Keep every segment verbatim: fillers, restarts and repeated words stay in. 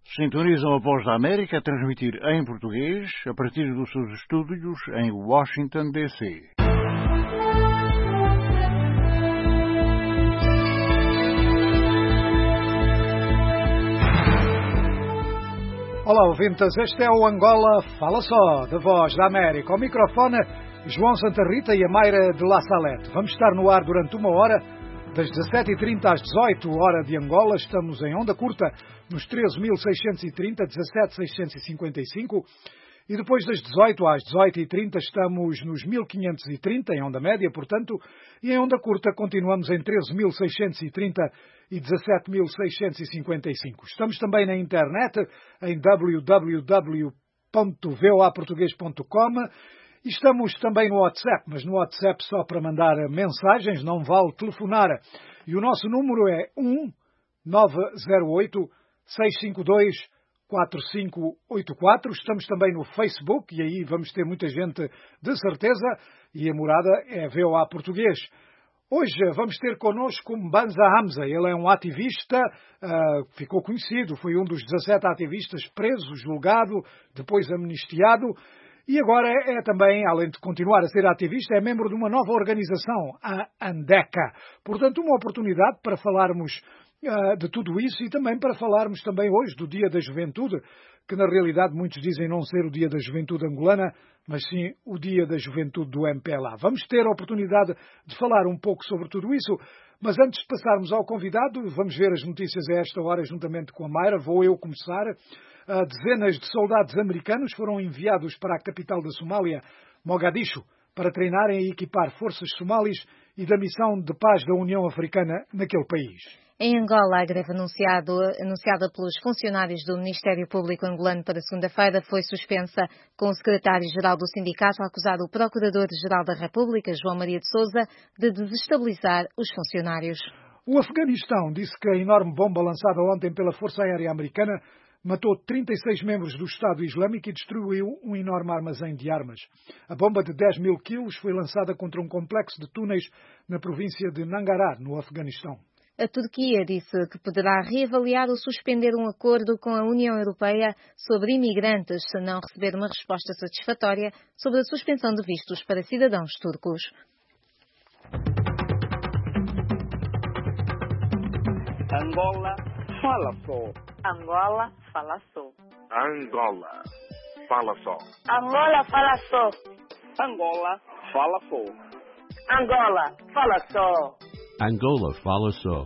Sintonizam a Voz da América a transmitir em português a partir dos seus estúdios em Washington, D C. Olá, ouvintes, este é o Angola Fala Só, da Voz da América. Ao microfone, João Santa Rita e a Mayra de La Salete. Vamos estar no ar durante uma hora, das dezassete e trinta às dezoito, hora de Angola. Estamos em onda curta, nos treze mil seiscentos e trinta, dezassete mil seiscentos e cinquenta e cinco. E depois das dezoito às dezoito e trinta estamos nos mil quinhentos e trinta, em onda média, portanto, e em onda curta continuamos em treze mil seiscentos e trinta e dezassete mil seiscentos e cinquenta e cinco. Estamos também na internet, em w w w ponto voa português ponto com. E estamos também no WhatsApp, mas no WhatsApp só para mandar mensagens, não vale telefonar. E o nosso número é um nove zero oito, seis cinco dois, quatro cinco oito quatro. Estamos também no Facebook, e aí vamos ter muita gente de certeza, e a morada é VOA Português. Hoje vamos ter connosco Mbanza Hamza. Ele é um ativista, uh, ficou conhecido, foi um dos dezassete ativistas presos, julgado, depois amnistiado. E agora é também, além de continuar a ser ativista, é membro de uma nova organização, a ANDECA. Portanto, uma oportunidade para falarmos uh, de tudo isso e também para falarmos também hoje do Dia da Juventude, que na realidade muitos dizem não ser o Dia da Juventude angolana, mas sim o Dia da Juventude do M P L A. Vamos ter a oportunidade de falar um pouco sobre tudo isso, mas antes de passarmos ao convidado, vamos ver as notícias a esta hora juntamente com a Mayra. Vou eu começar. Uh, dezenas de soldados americanos foram enviados para a capital da Somália, Mogadishu, para treinarem e equipar forças somalis e da missão de paz da União Africana naquele país. Em Angola, a greve anunciado, anunciada pelos funcionários do Ministério Público angolano para segunda-feira foi suspensa, com o secretário-geral do sindicato a acusar o Procurador-Geral da República, João Maria de Sousa, de desestabilizar os funcionários. O Afeganistão disse que a enorme bomba lançada ontem pela Força Aérea Americana matou trinta e seis membros do Estado Islâmico e destruiu um enorme armazém de armas. A bomba de dez mil quilos foi lançada contra um complexo de túneis na província de Nangarhar, no Afeganistão. A Turquia disse que poderá reavaliar ou suspender um acordo com a União Europeia sobre imigrantes se não receber uma resposta satisfatória sobre a suspensão de vistos para cidadãos turcos. Angola Fala Só. Angola Fala Só. Angola Fala Só. Angola Fala Só. Angola Fala Só. Angola Fala Só. Angola Fala Só.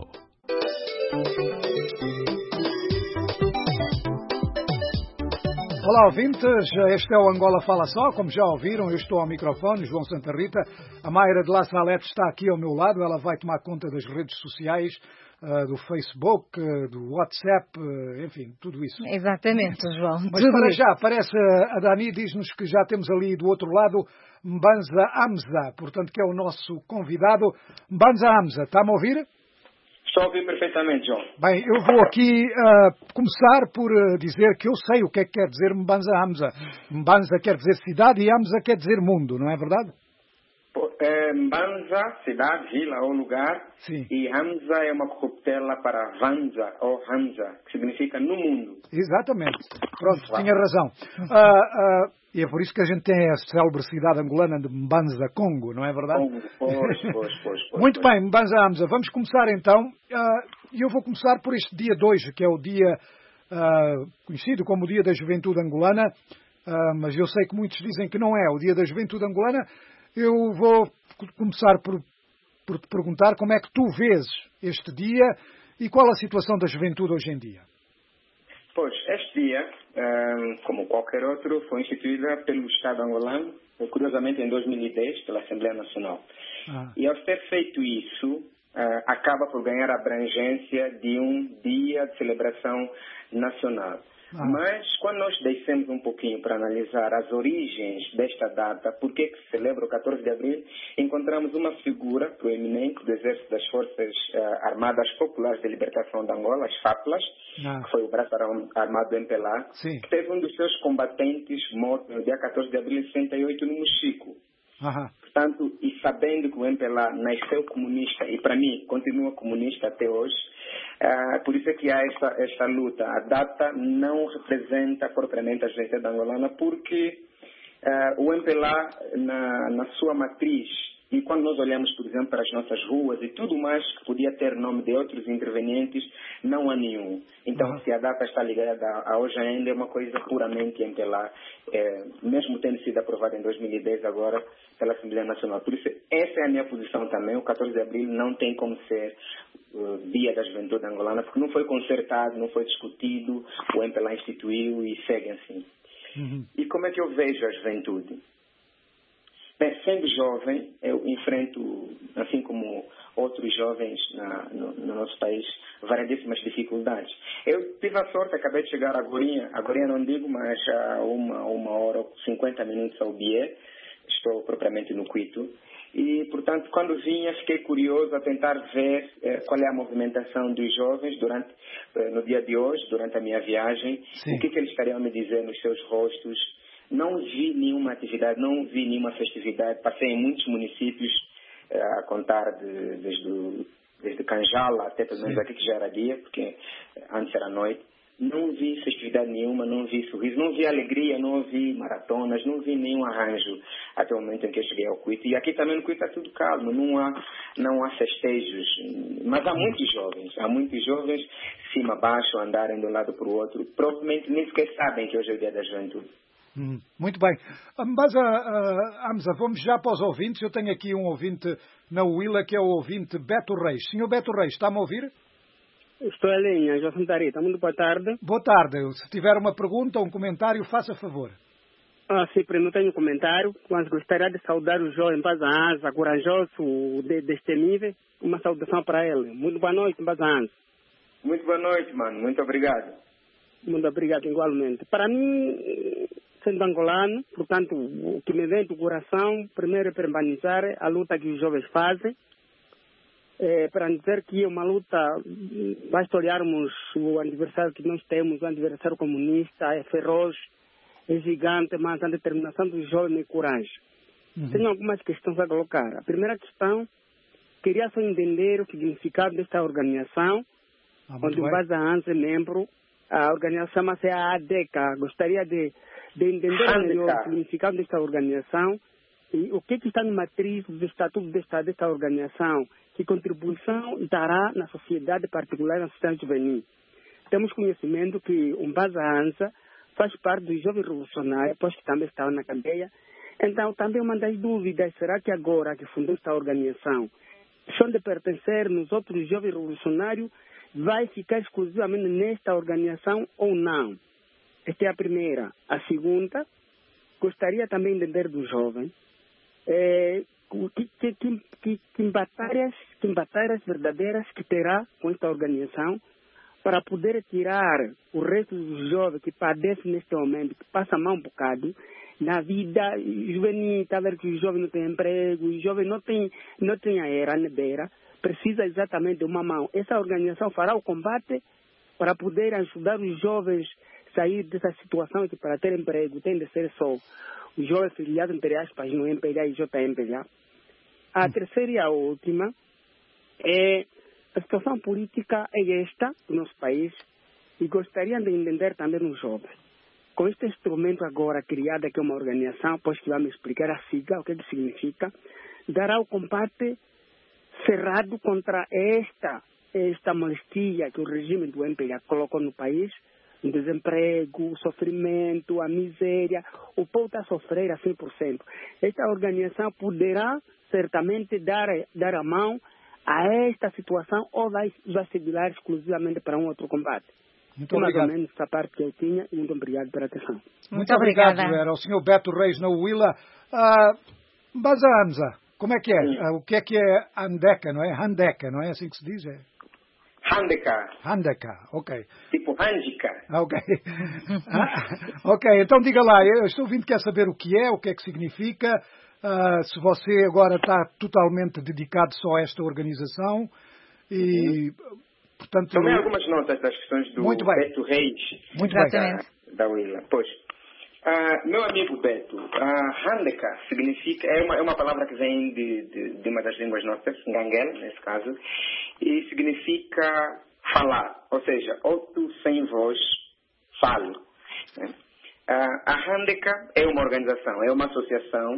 Olá, ouvintes, este é o Angola Fala Só. Como já ouviram, eu estou ao microfone, João Santa Rita. A Mayra de La Salete está aqui ao meu lado. Ela vai tomar conta das redes sociais, uh, do Facebook, uh, do WhatsApp, uh, enfim, tudo isso. Exatamente, João. Mas tudo para isso. já, parece, a Dani diz-nos que já temos ali do outro lado Mbanza Hamza, portanto, que é o nosso convidado. Mbanza Hamza, está-me a ouvir? Estou a ouvir perfeitamente, João. Bem, eu vou aqui uh, começar por uh, dizer que eu sei o que é que quer dizer Mbanza Hamza. Mbanza quer dizer cidade e Hamza quer dizer mundo, não é verdade? É, Mbanza, cidade, vila ou lugar. Sim. E Hamza é uma corruptela para Vanza ou Hamza, que significa no mundo. Exatamente. Pronto, tinha razão. Uh, uh, e é por isso que a gente tem a célebre cidade angolana de Mbanza Congo, não é verdade? Congo, pois, pois, pois, pois. Muito pois. bem, Mbanza Hamza, vamos começar então. E uh, eu vou começar por este dia de hoje, que é o dia uh, conhecido como o Dia da Juventude Angolana, uh, mas eu sei que muitos dizem que não é o Dia da Juventude Angolana. Eu vou começar por, por te perguntar como é que tu vês este dia e qual a situação da juventude hoje em dia. Pois, este dia, como qualquer outro, foi instituída pelo Estado angolano, curiosamente em dois mil e dez, pela Assembleia Nacional. Ah. E ao ter feito isso, acaba por ganhar a abrangência de um dia de celebração nacional. Ah. Mas, quando nós descemos um pouquinho para analisar as origens desta data, por que que se celebra o catorze de abril, encontramos uma figura proeminente do Exército das Forças uh, Armadas Populares de Libertação de Angola, as FAPLAS, ah. que foi o braço armado do M P L A, Sim. que teve um dos seus combatentes morto no dia catorze de abril de sessenta e oito no Mochico. Uhum. Portanto, e sabendo que o M P L A nasceu comunista e, para mim, continua comunista até hoje, uh, por isso é que há esta, esta luta. A data não representa propriamente a juventude angolana, porque uh, o M P L A, na, na sua matriz, e quando nós olhamos, por exemplo, para as nossas ruas e tudo mais que podia ter nome de outros intervenientes, não há nenhum. Então, uhum. se a data está ligada a hoje ainda, é uma coisa puramente M P L A, é, mesmo tendo sido aprovada em dois mil e dez agora pela Assembleia Nacional. Por isso, essa é a minha posição também. O catorze de abril não tem como ser uh, Dia da Juventude Angolana, porque não foi concertado, não foi discutido, o M P L A instituiu e segue assim. Uhum. E como é que eu vejo a juventude? Bem, sendo jovem, eu enfrento, assim como outros jovens na, no, no nosso país, variedíssimas dificuldades. Eu tive a sorte, acabei de chegar agora, agora não digo, mas há uma, uma hora ou cinquenta minutos ao Bié, estou propriamente no Quito, e, portanto, quando vinha, fiquei curioso a tentar ver eh, qual é a movimentação dos jovens durante, eh, no dia de hoje, durante a minha viagem, Sim. o que, que eles estariam a me dizer nos seus rostos. Não vi nenhuma atividade, não vi nenhuma festividade. Passei em muitos municípios, eh, a contar de, desde, o, desde Canjala até pelo menos aqui que já era dia, porque antes era noite. Não vi festividade nenhuma, não vi sorriso, não vi alegria, não vi maratonas, não vi nenhum arranjo até o momento em que eu cheguei ao Quito. E aqui também no Quito está tudo calmo, não há, não há festejos. Mas há muitos jovens, há muitos jovens, cima a baixo, andarem de um lado para o outro. Provavelmente nem sequer sabem que hoje é o Dia da Juventude. Hum, muito bem. Mas, uh, uh, Hamza, vamos já para os ouvintes. Eu tenho aqui um ouvinte na Huila, que é o ouvinte Beto Reis. Senhor Beto Reis, está-me a ouvir? Estou em linha, João Santarita. Muito boa tarde. Boa tarde. Se tiver uma pergunta ou um comentário, faça favor. Ah, sim, não tenho comentário, mas gostaria de saudar o jovem Mbazanza, corajoso, de, destemido. Uma saudação para ele. Muito boa noite, Mbazanza. Muito boa noite, mano. Muito obrigado. Muito obrigado, igualmente. Para mim, sendo angolano, portanto, o que me vem do coração, primeiro é permanecer a luta que os jovens fazem, é, para dizer que é uma luta, basta olharmos o adversário que nós temos, o adversário comunista, é feroz, é gigante, mas a determinação dos jovens é coragem. Uhum. Tenho algumas questões a colocar. A primeira questão, queria só entender o significado desta organização, ah, onde o Mbazanza é membro. A organização chama-se a ADECA. Gostaria de, de entender melhor o significado desta organização e o que, que está na matriz do estatuto desta, desta organização, que contribuição dará na sociedade particular, na sociedade juvenil. Temos conhecimento que o Mbazanza faz parte dos jovens revolucionários, pois que também estava na cadeia. Então, também uma das dúvidas, será que agora que fundou esta organização, são de pertencer nos outros jovens revolucionários, vai ficar exclusivamente nesta organização ou não? Esta é a primeira. A segunda, gostaria também de entender do jovem é, que, que, que, que, que, batalhas, que batalhas verdadeiras que terá com esta organização para poder tirar o resto dos jovens que padecem neste momento, que passam mal um bocado na vida juvenil, está a ver que o jovem não tem emprego, o jovem não tem, não tem a era nebeira, precisa exatamente de uma mão. Essa organização fará o combate para poder ajudar os jovens a sair dessa situação que para ter emprego tem de ser só os jovens filiados, entre aspas, no M P L A e J M P L A. A terceira e a última é a situação política é esta do nosso país e gostaria de entender também os jovens. Com este instrumento agora criado, que é uma organização, pois que vamos explicar a sigla, o que, é que significa, dará o combate cerrado contra esta, esta molestia que o regime do M P L A colocou no país, o desemprego, o sofrimento, a miséria, o povo está a sofrer a cem por cento. Esta organização poderá certamente dar, dar a mão a esta situação ou vai, vai se virar exclusivamente para um outro combate. Muito obrigado. Mais ou menos essa parte que eu tinha e muito obrigado pela atenção. Muito, muito obrigado, Vera. O senhor Beto Reis na Huila. Uh, Mbazanza, como é que é? Uh, o que é que é Andeca, não é? Handeca, não é assim que se diz? É? Handeka. Handeka, ok. Tipo Handika. Ok. ah, ok, então diga lá, eu estou ouvindo, quer saber o que é, o que é que significa, uh, se você agora está totalmente dedicado só a esta organização e, uhum. portanto... Tomei algumas notas das questões do Beto Reis. Muito bem. Da, da Huila. Pois, Uh, meu amigo Beto, uh, handeka significa, é uma, é uma palavra que vem de, de, de uma das línguas nossas, Nganguela, nesse caso, e significa falar, ou seja, outro sem voz, fale. Uh, a handeka é uma organização, é uma associação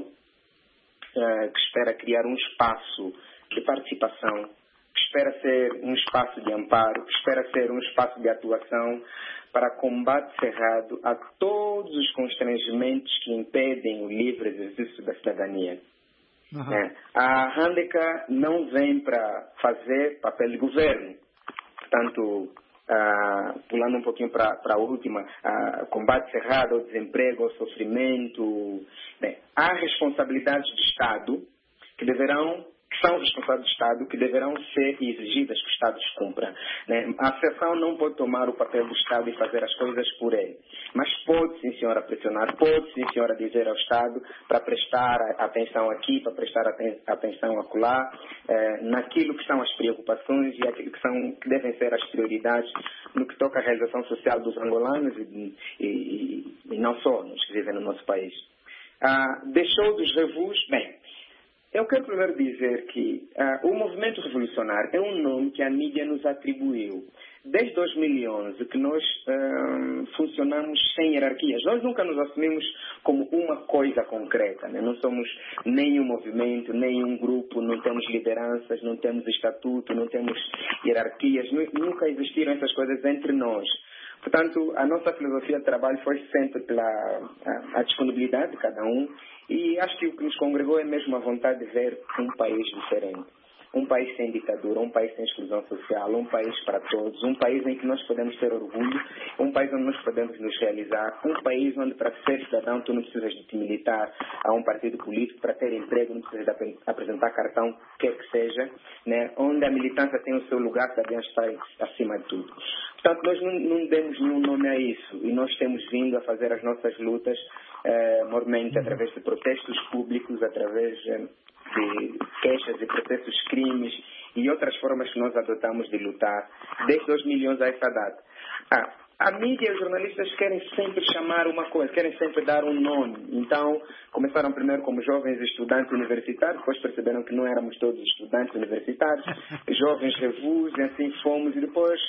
uh, que espera criar um espaço de participação, que espera ser um espaço de amparo, que espera ser um espaço de atuação para combate cerrado a todos os constrangimentos que impedem o livre exercício da cidadania. Uhum. É. A handeka não vem para fazer papel de governo. Portanto, uh, pulando um pouquinho para a última, uh, combate cerrado ao desemprego, ao sofrimento. Bem, há responsabilidades de Estado que deverão que são responsáveis do Estado, que deverão ser exigidas que o Estado os cumpra. Né? A associação não pode tomar o papel do Estado e fazer as coisas por ele. Mas pode, sim, senhora, pressionar, pode, sim, senhora, dizer ao Estado para prestar atenção aqui, para prestar atenção acolá, eh, naquilo que são as preocupações e aquilo que, são, que devem ser as prioridades no que toca à realização social dos angolanos e, e, e não só nos que vivem no nosso país. Ah, deixou dos revus, bem, eu quero primeiro dizer que uh, o movimento revolucionário é um nome que a mídia nos atribuiu. Desde dois mil e onze que nós uh, funcionamos sem hierarquias. Nós nunca nos assumimos como uma coisa concreta. Né? Não somos nem um movimento, nem um grupo, não temos lideranças, não temos estatuto, não temos hierarquias. Nunca existiram essas coisas entre nós. Portanto, a nossa filosofia de trabalho foi sempre pela a, a disponibilidade de cada um e acho que o que nos congregou é mesmo a vontade de ver um país diferente. Um país sem ditadura, um país sem exclusão social, um país para todos, um país em que nós podemos ter orgulho, um país onde nós podemos nos realizar, um país onde para ser cidadão tu não precisas de te militar a um partido político, para ter emprego não precisas de apresentar cartão, quer que seja, né? Onde a militância tem o seu lugar, também está acima de tudo. Portanto, nós não, não demos nenhum nome a isso e nós temos vindo a fazer as nossas lutas, eh, mormente, através de protestos públicos, através eh, de queixas e processos, crimes e outras formas que nós adotamos de lutar desde dois mil e onze a essa data. Ah, a mídia e os jornalistas querem sempre chamar uma coisa, querem sempre dar um nome. Então, começaram primeiro como jovens estudantes universitários, depois perceberam que não éramos todos estudantes universitários, jovens revus, e assim fomos, e depois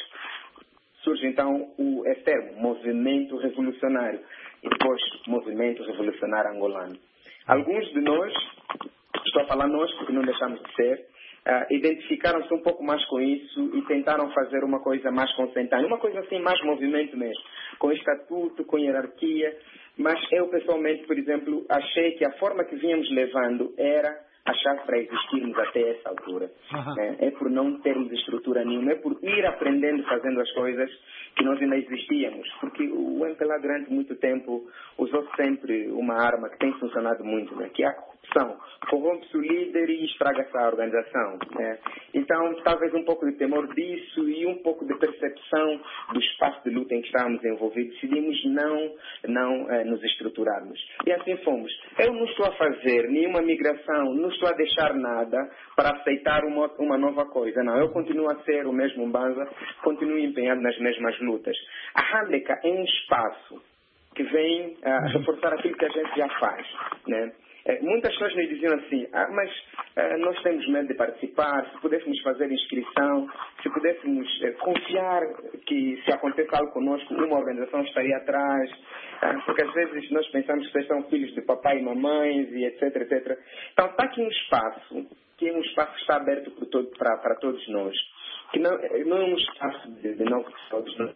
surge então o esse termo, movimento revolucionário, e depois movimento revolucionário angolano. Alguns de nós, estou a falar nós porque não deixamos de ser, uh, identificaram-se um pouco mais com isso e tentaram fazer uma coisa mais consentânea, uma coisa assim, mais movimento mesmo, com estatuto, com hierarquia, mas eu pessoalmente, por exemplo, achei que a forma que vínhamos levando era a chave para existirmos até essa altura. Uhum. É, é por não termos estrutura nenhuma, é por ir aprendendo, fazendo as coisas que nós ainda existíamos. Porque o M P L A durante muito tempo usou sempre uma arma que tem funcionado muito, né? Que é a corrupção. Corrompe-se o líder e estraga-se a organização. Né? Então, talvez um pouco de temor disso e um pouco de percepção do espaço de luta em que estávamos envolvidos, decidimos não, não eh, nos estruturarmos. E assim fomos. Eu não estou a fazer nenhuma migração, não estou a deixar nada para aceitar uma, uma nova coisa. Não, eu continuo a ser o mesmo Mbanza, continuo empenhado nas mesmas lutas. A handeka é um espaço que vem a uh, reforçar aquilo que a gente já faz, né? É, muitas pessoas nos diziam assim, ah, mas uh, nós temos medo de participar, se pudéssemos fazer inscrição, se pudéssemos uh, confiar que se aconteça algo conosco, uma organização estaria atrás, uh, porque às vezes nós pensamos que vocês são filhos de papai e mamães e etc, etcétera. Então está aqui um espaço, que é um espaço que está aberto por todo, para, para todos nós, que não, não é um espaço de, de não todos nós,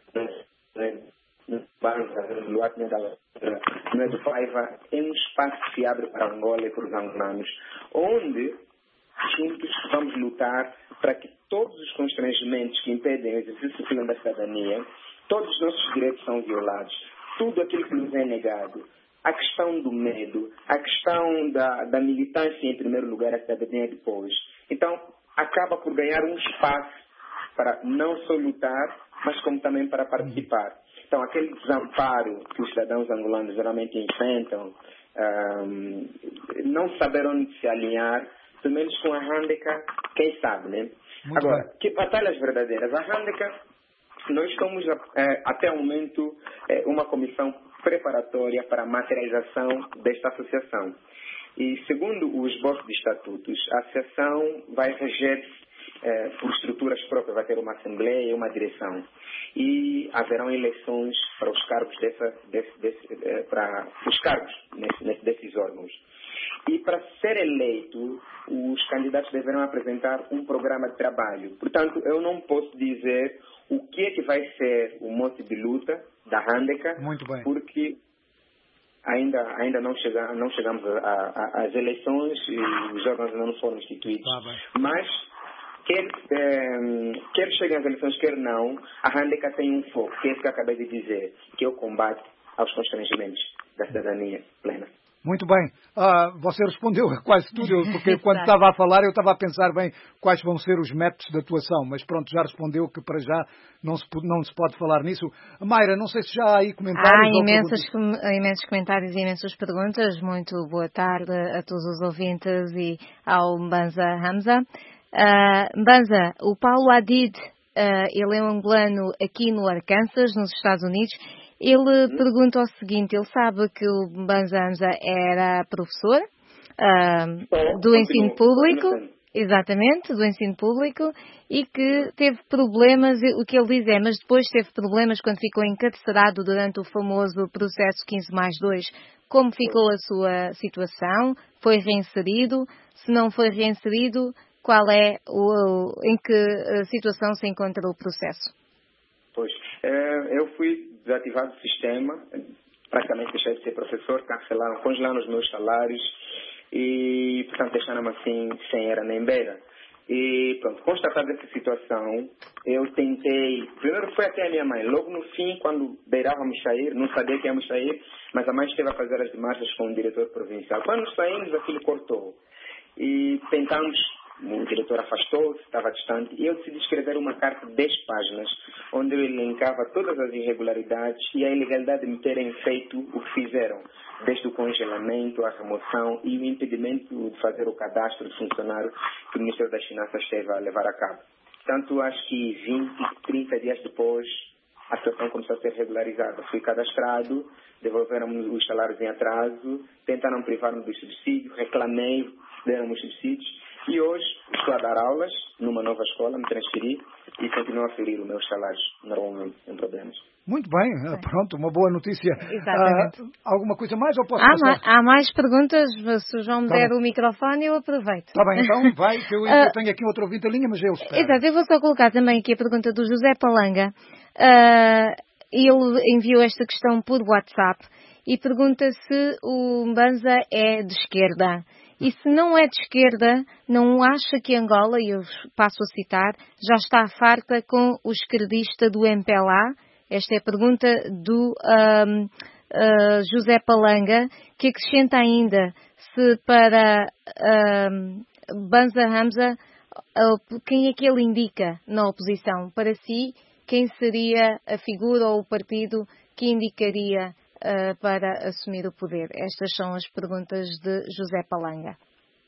não é do Paiva, é um espaço que se abre para Angola e para os angolanos, onde juntos vamos lutar para que todos os constrangimentos que impedem o exercício pleno da cidadania, todos os nossos direitos são violados, tudo aquilo que nos é negado, a questão do medo, a questão da, da militância em primeiro lugar, a cidadania depois. Então, acaba por ganhar um espaço para não só lutar, mas como também para participar. Então, aquele desamparo que os cidadãos angolanos geralmente enfrentam, um, não saber onde se alinhar, pelo menos com a handeka, quem sabe, né? Muito Agora, bem. Que batalhas verdadeiras? A handeka, nós estamos, é, até o momento, é, uma comissão preparatória para a materialização desta associação. E, segundo o esboço de estatutos, a associação vai reger-se eh, por estruturas próprias, vai ter uma assembleia e uma direção. E haverão eleições para os cargos, dessa, desse, desse, eh, para os cargos nesse, nesse, desses órgãos. E para ser eleito, os candidatos deverão apresentar um programa de trabalho. Portanto, eu não posso dizer o que é que vai ser o mote de luta da Handeka, Muito bem. porque ainda, ainda não, chega, não chegamos às eleições e os órgãos ainda não foram instituídos. Tá, mas, quer, eh, quer cheguem às eleições, quer não, a Handeka tem um foco, que é isso que eu acabei de dizer, que é o combate aos constrangimentos da cidadania plena. Muito bem. Ah, você respondeu quase tudo, porque quando estava a falar eu estava a pensar bem quais vão ser os métodos de atuação, mas pronto, já respondeu que para já não se, não se pode falar nisso. Mayra, não sei se já há aí comentários. Há imensos, imensos comentários e imensas perguntas. Muito boa tarde a todos os ouvintes e ao Mbanza Hamza. Uh, Mbanza, o Paulo Adid, uh, ele é um angolano aqui no Arkansas, nos Estados Unidos. Ele hum. pergunta o seguinte, ele sabe que o Mbanza Hamza era professor uh, oh, do ensino público, continuo. Exatamente, do ensino público, e que teve problemas, o que ele diz é, mas depois teve problemas quando ficou encarcerado durante o famoso processo quinze mais dois. Como ficou a sua situação? Foi reinserido? Se não foi reinserido, qual é o, em que situação se encontra o processo? Pois, eu fui desativado do sistema, praticamente deixei de ser professor, cancelaram, congelaram os meus salários e, portanto, deixaram-me assim, sem era nem beira. E, pronto, constatada essa situação, eu tentei, primeiro foi até a minha mãe, logo no fim, quando beirávamos sair, não sabia que íamos sair, mas a mãe esteve a fazer as demarchas com o diretor provincial. Quando saímos, aquilo cortou. E tentamos, o diretor afastou-se, estava distante, e eu decidi escrever uma carta de dez páginas, onde eu elencava todas as irregularidades e a ilegalidade de me terem feito o que fizeram, desde o congelamento, a remoção e o impedimento de fazer o cadastro de funcionário que o Ministério das Finanças esteve a levar a cabo. Portanto, acho que vinte, trinta dias depois, a situação começou a ser regularizada. Fui cadastrado, devolveram-me os salários em atraso, tentaram privar-me dos subsídios, reclamei, deram-me os subsídios. E hoje estou a dar aulas numa nova escola, me transferi e continuo a ferir os meus salários, normalmente, sem problemas. Muito bem, pronto, uma boa notícia. Exatamente. Uh, alguma coisa mais ou posso há passar? Ma há mais perguntas, se o João me tá der bem. o microfone eu aproveito. Está bem, então vai, que eu, uh, eu tenho aqui outro ouvinte em linha, mas eu espero. Exato, eu vou só colocar também aqui a pergunta do José Palanga. Uh, ele enviou esta questão por WhatsApp e pergunta se o Mbanza é de esquerda. E se não é de esquerda, não acha que Angola, e eu passo a citar, já está farta com o esquerdista do M P L A? Esta é a pergunta do um, uh, José Palanga, que acrescenta ainda se para um, Mbanza Hamza, uh, quem é que ele indica na oposição? Para si, quem seria a figura ou o partido que indicaria Uh, para assumir o poder? Estas são as perguntas de José Palanga.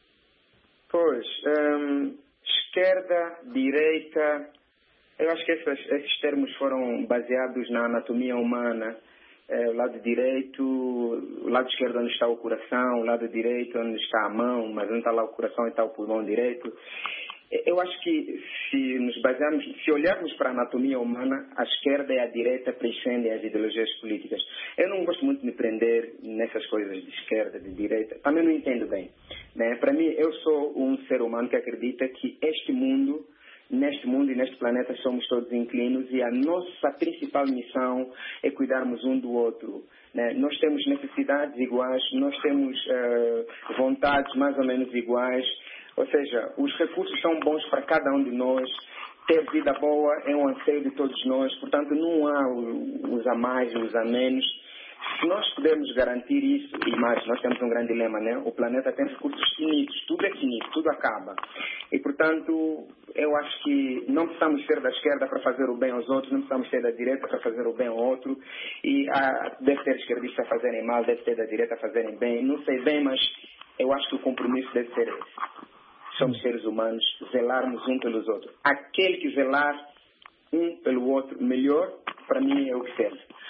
Pois, um, esquerda, direita, eu acho que esses, esses termos foram baseados na anatomia humana. É, o lado direito, o lado esquerdo onde está o coração, o lado direito onde está a mão, mas onde está lá o coração e está o pulmão direito. Eu acho que se nos basearmos, se olharmos para a anatomia humana, a esquerda e a direita prescindem as ideologias políticas. Eu não gosto muito de me prender nessas coisas de esquerda, de direita. Também não entendo bem. Né? Para mim, eu sou um ser humano que acredita que este mundo, neste mundo e neste planeta, somos todos inclinos e a nossa principal missão é cuidarmos um do outro. Né? Nós temos necessidades iguais, nós temos uh, vontades mais ou menos iguais. Ou seja, os recursos são bons para cada um de nós. Ter vida boa é um anseio de todos nós. Portanto, não há os a mais e os a menos. Se nós pudermos garantir isso, e mais, nós temos um grande dilema, né? O planeta tem recursos finitos. Tudo é finito, tudo acaba. E, portanto, eu acho que não precisamos ser da esquerda para fazer o bem aos outros, não precisamos ser da direita para fazer o bem ao outro. E ah, deve ter esquerdistas a fazerem mal, deve ter da direita a fazerem bem. Não sei bem, mas eu acho que o compromisso deve ser esse. Somos seres humanos, zelarmos um pelos outros. Aquele que zelar um pelo outro melhor, para mim é o que serve.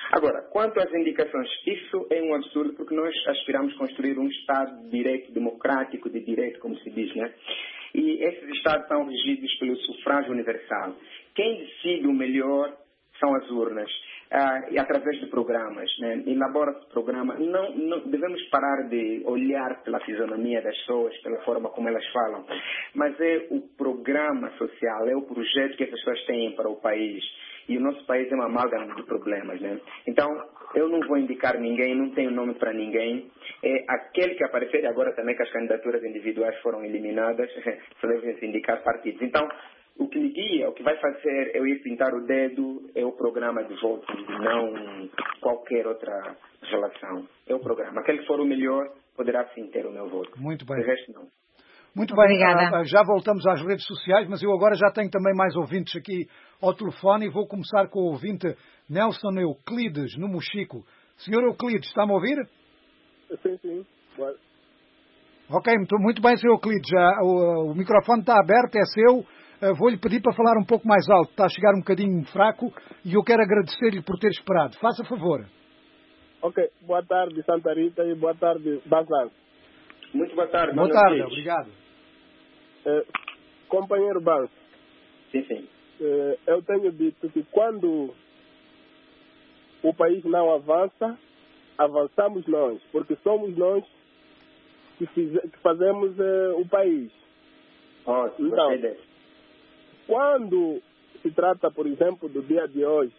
Agora, quanto às indicações, isso é um absurdo porque nós aspiramos a construir um Estado de direito democrático, de direito, como se diz, né? E esses Estados são regidos pelo sufrágio universal. Quem decide o melhor são as urnas, ah, e através de programas, né? Elabora-se programa. Não, não, devemos parar de olhar pela fisionomia das pessoas, pela forma como elas falam, mas é o programa social, é o projeto que as pessoas têm para o país. E o nosso país é uma amálgama de problemas, né? Então, eu não vou indicar ninguém, não tenho nome para ninguém. É aquele que aparecer, agora também que as candidaturas individuais foram eliminadas, só devem se indicar partidos. Então, o que me guia, o que vai fazer eu ir pintar o dedo é o programa de voto, não qualquer outra relação. É o programa. Aquele que for o melhor poderá sim ter o meu voto. Muito bem. O resto não. Muito bem, Obrigada. Já voltamos às redes sociais, mas eu agora já tenho também mais ouvintes aqui ao telefone e vou começar com o ouvinte Nelson Euclides, no Mochico. Senhor Euclides, está-me a ouvir? Sim, sim. Claro. Ok, muito, muito bem, senhor Euclides. Já, o, o microfone está aberto, é seu. Uh, vou-lhe pedir para falar um pouco mais alto. Está a chegar um bocadinho fraco e eu quero agradecer-lhe por ter esperado. Faça favor. Ok. Boa tarde, Santa Rita, e boa tarde, Bazan. Muito boa tarde. Boa tarde, obrigado. Eh, companheiro Banco, sim, sim. Eh, eu tenho dito que quando o país não avança, avançamos nós, porque somos nós que, fiz, que fazemos eh, o país. Oh, então, quando se trata, por exemplo, do dia de hoje,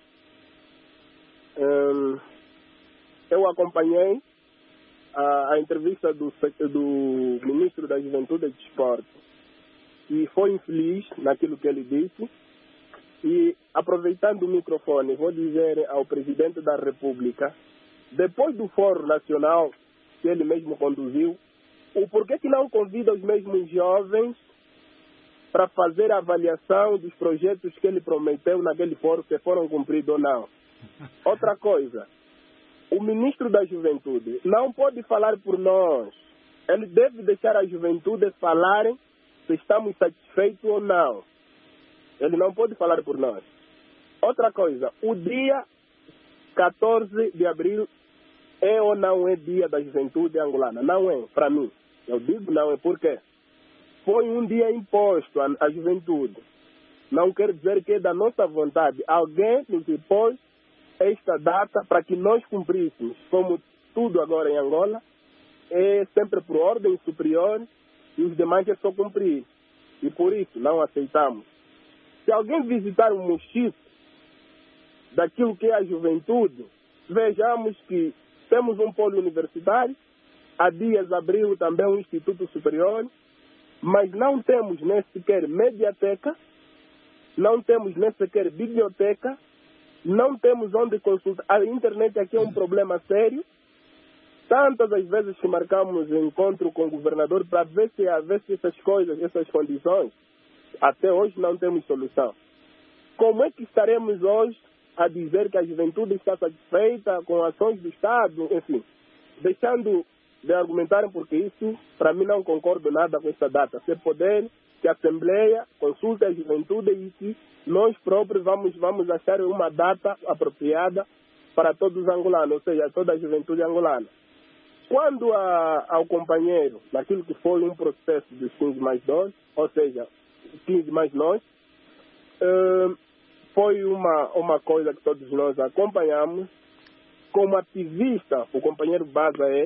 eh, eu acompanhei a, a entrevista do, do Ministro da Juventude e Desporto. E foi infeliz naquilo que ele disse. E, aproveitando o microfone, vou dizer ao Presidente da República, depois do Fórum Nacional que ele mesmo conduziu, o porquê que não convida os mesmos jovens para fazer a avaliação dos projetos que ele prometeu naquele fórum, se foram cumpridos ou não. Outra coisa, o Ministro da Juventude não pode falar por nós. Ele deve deixar a juventude falarem se estamos satisfeitos ou não. Ele não pode falar por nós. Outra coisa, o dia catorze de abril é ou não é dia da juventude angolana? Não é, para mim. Eu digo não é, por quê? Foi um dia imposto à, à juventude. Não quer dizer que é da nossa vontade. Alguém nos impôs esta data para que nós cumpríssemos. Como tudo agora em Angola, é sempre por ordem superior, e os demais é só cumprir. E por isso não aceitamos. Se alguém visitar o Mochico, daquilo que é a juventude, vejamos que temos um polo universitário, há dias abriu também um instituto superior, mas não temos nem sequer mediateca, não temos nem sequer biblioteca, não temos onde consultar. A internet aqui é um problema sério. Tantas as vezes que marcamos encontro com o governador para ver se, ver se essas coisas, essas condições, até hoje não temos solução. Como é que estaremos hoje a dizer que a juventude está satisfeita com ações do Estado? Enfim, deixando de argumentarem, porque isso, para mim, não concordo nada com esta data. Se poder, que a Assembleia consulte a juventude e que nós próprios vamos, vamos achar uma data apropriada para todos os angolanos, ou seja, toda a juventude angolana. Quando a, ao companheiro, naquilo que foi um processo de quinze mais dois, ou seja, quinze mais nós, uh, foi uma, uma coisa que todos nós acompanhamos. Como ativista, o companheiro Baza é,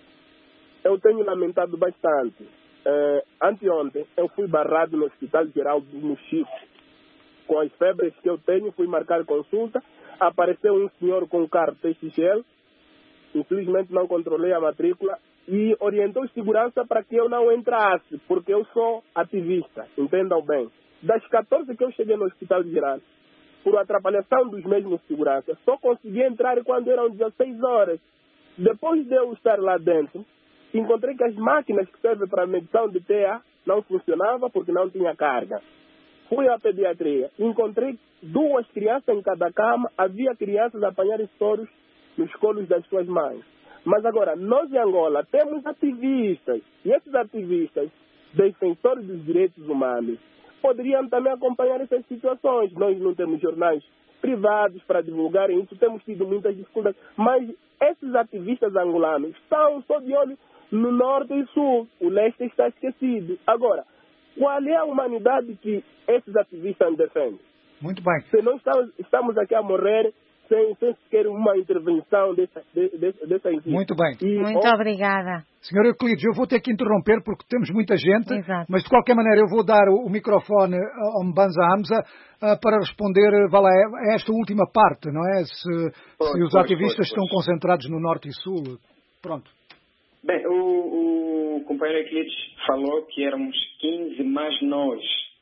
eu tenho lamentado bastante. Uh, anteontem, eu fui barrado no Hospital Geral do Mochico. Com as febres que eu tenho, fui marcar consulta. Apareceu um senhor com um carro T X L. Infelizmente não controlei a matrícula e orientou segurança para que eu não entrasse, porque eu sou ativista, entendam bem. Das catorze que eu cheguei no Hospital Geral, por atrapalhação dos mesmos seguranças, só consegui entrar quando eram dezesseis horas. Depois de eu estar lá dentro, encontrei que as máquinas que servem para a medição de T A não funcionavam porque não tinha carga. Fui à pediatria, encontrei duas crianças em cada cama, havia crianças a apanharem soros nos colos das suas mães. Mas agora, nós em Angola temos ativistas, e esses ativistas, defensores dos direitos humanos, poderiam também acompanhar essas situações. Nós não temos jornais privados para divulgarem isso, temos tido muitas dificuldades. Mas esses ativistas angolanos estão só de olho no norte e sul. O leste está esquecido. Agora, qual é a humanidade que esses ativistas defendem? Muito bem. Se não estamos, estamos aqui a morrer sem, sem sequer uma intervenção dessa, dessa, dessa entidade. Muito bem. E, Muito oh, obrigada. Senhor Euclides, eu vou ter que interromper porque temos muita gente. Exato. Mas de qualquer maneira eu vou dar o, o microfone ao Mbanza Hamza uh, para responder vá lá, a esta última parte, não é? Se, pois, se os pois, ativistas pois, pois. estão concentrados no norte e sul. Pronto. Bem, o, o companheiro Euclides falou que éramos quinze, mas nós,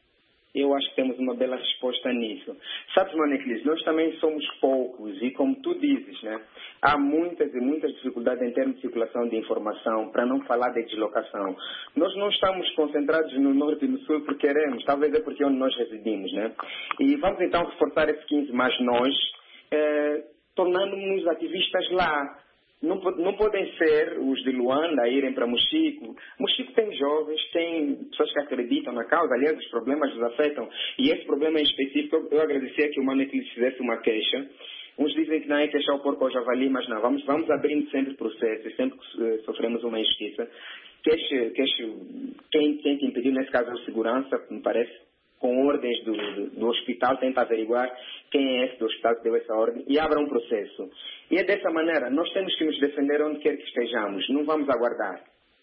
eu acho que temos uma bela resposta nisso. Sabes, mano, Euclides, nós também somos poucos e como tu dizes, né, há muitas e muitas dificuldades em termos de circulação de informação, para não falar de deslocação. Nós não estamos concentrados no norte e no sul porque queremos, talvez é porque é onde nós residimos, né? E vamos então reforçar esses quinze, mas nós, eh, tornando-nos ativistas lá. Não, não podem ser os de Luanda a irem para Mochico. Mochico tem jovens, tem pessoas que acreditam na causa, aliás, os problemas os afetam. E esse problema em específico, eu, eu agradecia que o Mano Euclides fizesse uma queixa. Uns dizem que não é queixar o porco ao javali, mas não, vamos, vamos abrindo sempre processos, sempre que uh, sofremos uma injustiça. Queixe, queixe, quem tem que impedir, nesse caso, a segurança, me parece, com ordens do, do, do hospital, tenta averiguar quem é esse do hospital que deu essa ordem e abra um processo. E é dessa maneira, nós temos que nos defender onde quer que estejamos, não vamos aguardar.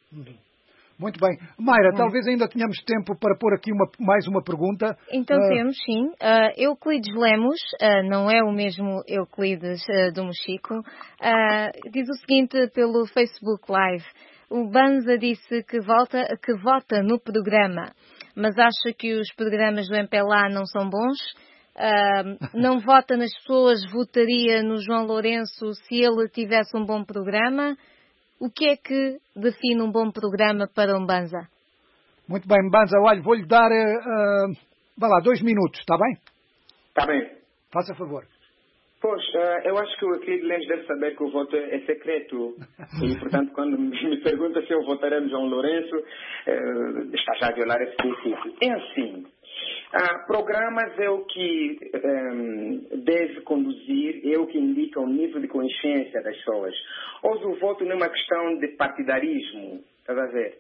Muito bem. Mayra, hum. talvez ainda tenhamos tempo para pôr aqui uma, mais uma pergunta. Então uh... temos, sim. Uh, Euclides Lemos, uh, não é o mesmo Euclides uh, do Mochico, uh, diz o seguinte pelo Facebook Live. O Banza disse que, volta, que vota no programa, mas acha que os programas do M P L A não são bons? Uh, não vota nas pessoas, votaria no João Lourenço se ele tivesse um bom programa? O que é que define um bom programa para um Mbanza? Muito bem, Mbanza, olha, vou-lhe dar, uh, vá lá, dois minutos, está bem? Está bem. Faça favor. Pois, uh, eu acho que o Euclides Lemos deve saber que o voto é secreto. E, portanto, quando me pergunta se eu votarei no João Lourenço, uh, está já a violar esse princípio. É assim. Uh, programas é o que um, deve conduzir, é o que indica o nível de consciência das pessoas. Hoje o voto não é uma questão de partidarismo, estás a ver?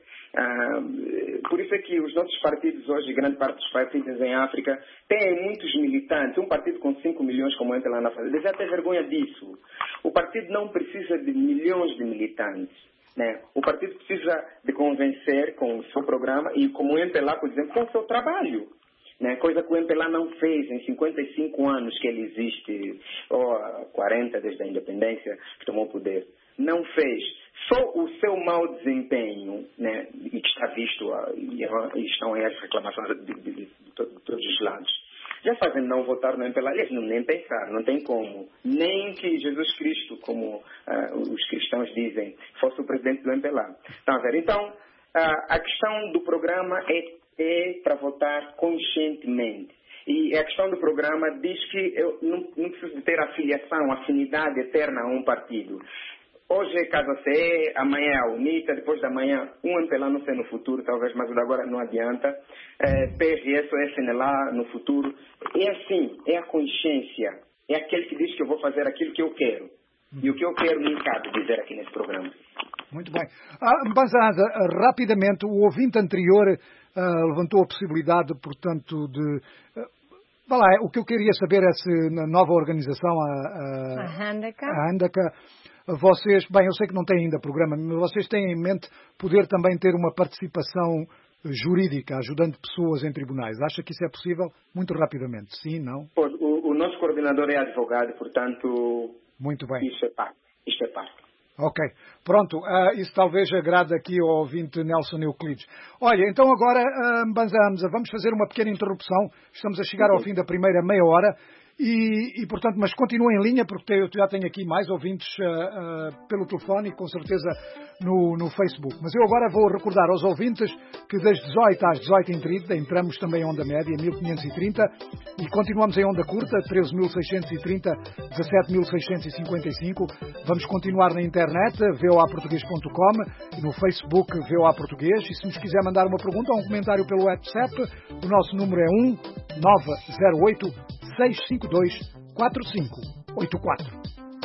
Uh, por isso é que os nossos partidos hoje, grande parte dos partidos em África, têm muitos militantes. Um partido com cinco milhões como entra lá na fazenda, deve ter vergonha disso. O partido não precisa de milhões de militantes. Né? O partido precisa de convencer com o seu programa e como o M P L A, por exemplo, com o seu trabalho. Né? Coisa que o M P L A não fez em cinquenta e cinco anos que ele existe, ou quarenta desde a independência que tomou o poder. Não fez. Só o seu mau desempenho, né, e que está visto, e estão aí as reclamações de, de, de, de, de todos os lados, já fazem não votar no M P L A. Aliás, não, nem pensar, não tem como. Nem que Jesus Cristo, como uh, os cristãos dizem, fosse o presidente do M P L A. Então, a, ver, então uh, a questão do programa é, é para votar conscientemente. E a questão do programa diz que eu não, não preciso ter afiliação, afinidade eterna a um partido. Hoje é Casa C E, amanhã é a UNITA, depois da manhã um M P L A, não sei no futuro, talvez, mas o de agora não adianta. É, P R S ou F N L A no futuro. É assim, é a consciência. É aquele que diz que eu vou fazer aquilo que eu quero. E o que eu quero me cabe dizer aqui nesse programa. Muito bem. Ah, Mbanza, rapidamente, o ouvinte anterior uh, levantou a possibilidade, portanto, de... Uh, vá lá, o que eu queria saber é se na nova organização, a, a, a Handaka, a Handaka vocês, bem, eu sei que não têm ainda programa, mas vocês têm em mente poder também ter uma participação jurídica, ajudando pessoas em tribunais. Acha que isso é possível? Muito rapidamente. Sim, não? Pois, o, o nosso coordenador é advogado, portanto... Muito bem. Isso é parte. Isto é parte. Ok. Pronto. Uh, isso talvez agrade aqui ao ouvinte Nelson Euclides. Olha, então agora, uh, Mbanza Hamza, vamos fazer uma pequena interrupção. Estamos a chegar ao fim da primeira meia hora. E, e, portanto, mas continuem em linha, porque eu já tenho aqui mais ouvintes uh, uh, pelo telefone e com certeza no, no Facebook. Mas eu agora vou recordar aos ouvintes que das dezoito às dezoito e trinta entramos também em onda média, mil quinhentos e trinta, e continuamos em onda curta, treze mil seiscentos e trinta, dezassete mil seiscentos e cinquenta e cinco. Vamos continuar na internet, v o a português ponto com, e no Facebook V O A Português. E se nos quiser mandar uma pergunta ou um comentário pelo WhatsApp, o nosso número é um nove zero oito seis cinco dois quatro cinco oito quatro.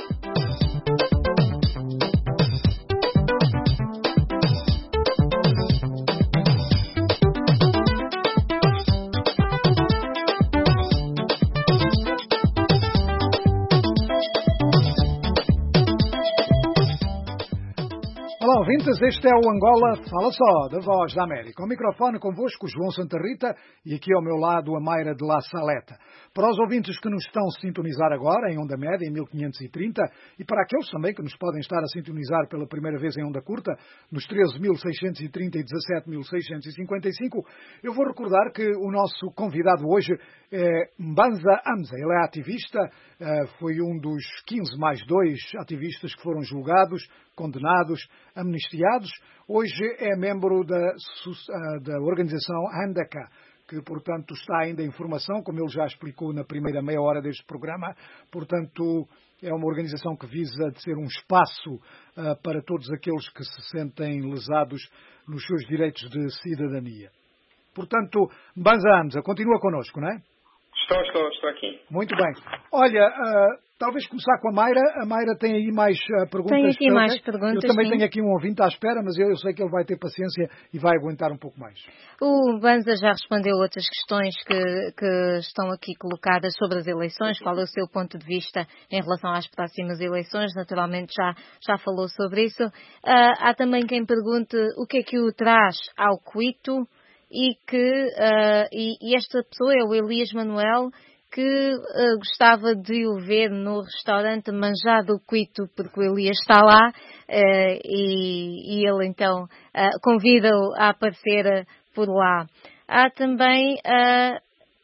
Olá, ouvintes, este é o Angola Fala Só, da Voz da América. Ao microfone convosco, João Santa Rita, e aqui ao meu lado a Mayra de La Saleta. Para os ouvintes que nos estão a sintonizar agora, em onda média, em mil quinhentos e trinta, e para aqueles também que nos podem estar a sintonizar pela primeira vez em onda curta, nos treze mil seiscentos e trinta e dezassete mil seiscentos e cinquenta e cinco, eu vou recordar que o nosso convidado hoje é Mbanza Amza. Ele é ativista, foi um dos quinze mais dois ativistas que foram julgados, condenados, amnistiados. Hoje é membro da, da organização Handaka, que, portanto, está ainda em formação, como ele já explicou na primeira meia hora deste programa. Portanto, é uma organização que visa ser um espaço uh, para todos aqueles que se sentem lesados nos seus direitos de cidadania. Portanto, Mbanza Amza, continua connosco, não é? Estou, estou, estou aqui. Muito bem. Olha, uh, talvez começar com a Mayra. A Mayra tem aí mais uh, perguntas. Tem aqui mais perguntas, Eu também sim. tenho aqui um ouvinte à espera, mas eu, eu sei que ele vai ter paciência e vai aguentar um pouco mais. O Mbanza já respondeu outras questões que, que estão aqui colocadas sobre as eleições. Qual é o seu ponto de vista em relação às próximas eleições? Naturalmente já, já falou sobre isso. Uh, há também quem pergunte o que é que o traz ao Cuito. E que uh, e, e esta pessoa é o Elias Manuel, que uh, gostava de o ver no restaurante Manjar do Cuito, porque o Elias está lá uh, e, e ele então uh, convida-o a aparecer uh, por lá. Há também uh,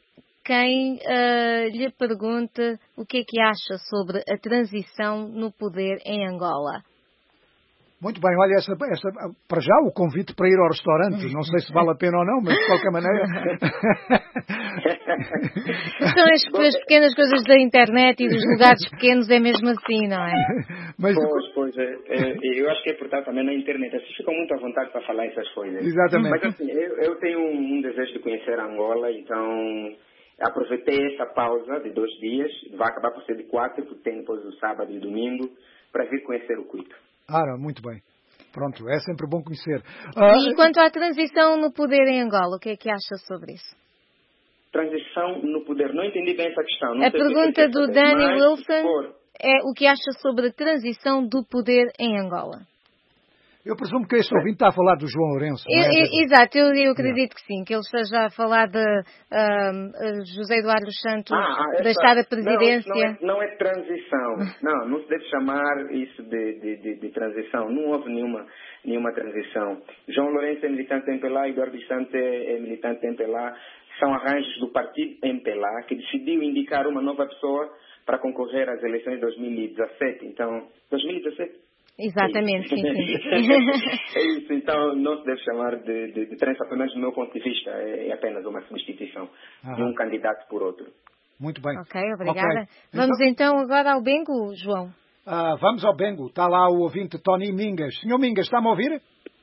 quem uh, lhe pergunte o que é que acha sobre a transição no poder em Angola. Muito bem, olha, essa, essa, para já o convite para ir ao restaurante, não sei se vale a pena ou não, mas de qualquer maneira... São as, as pequenas coisas da internet e dos lugares pequenos, é mesmo assim, não é? Mas... Pois, pois, é, é, eu acho que é importante também na internet, vocês ficam muito à vontade para falar essas coisas. Exatamente. Mas assim, eu, eu tenho um, um desejo de conhecer Angola, então aproveitei essa pausa de dois dias, vai acabar por ser de quatro, porque tem depois o sábado e o domingo, para vir conhecer o Cuito. Ah, muito bem. Pronto, é sempre bom conhecer. Uh, e quanto à transição no poder em Angola, o que é que acha sobre isso? Transição no poder, não entendi bem essa questão. Não a pergunta do Danny Wilson for... é o que acha sobre a transição do poder em Angola. Eu presumo que este ouvinte está a falar do João Lourenço. Eu, é? eu, exato, eu, eu acredito que sim, que ele esteja a falar de um, José Eduardo Santos ah, essa, deixar a presidência. Não, não, é, não é transição, não, não se deve chamar isso de, de, de, de transição, não houve nenhuma, nenhuma transição. João Lourenço é militante em Pelá, Eduardo Santos é, é militante em Pelá, são arranjos do partido em Pelá, que decidiu indicar uma nova pessoa para concorrer às eleições de dois mil e dezassete, então, dois mil e dezassete? Exatamente, sim, sim. É isso, então não se deve chamar de, de, de transição, pelo menos do meu ponto de vista, é, é apenas uma substituição ah. de um candidato por outro. Muito bem. Ok, obrigada. Okay. Vamos então... então agora ao Bengo, João. Ah, vamos ao Bengo, está lá o ouvinte Tony Mingas. Senhor Mingas, está-me a ouvir?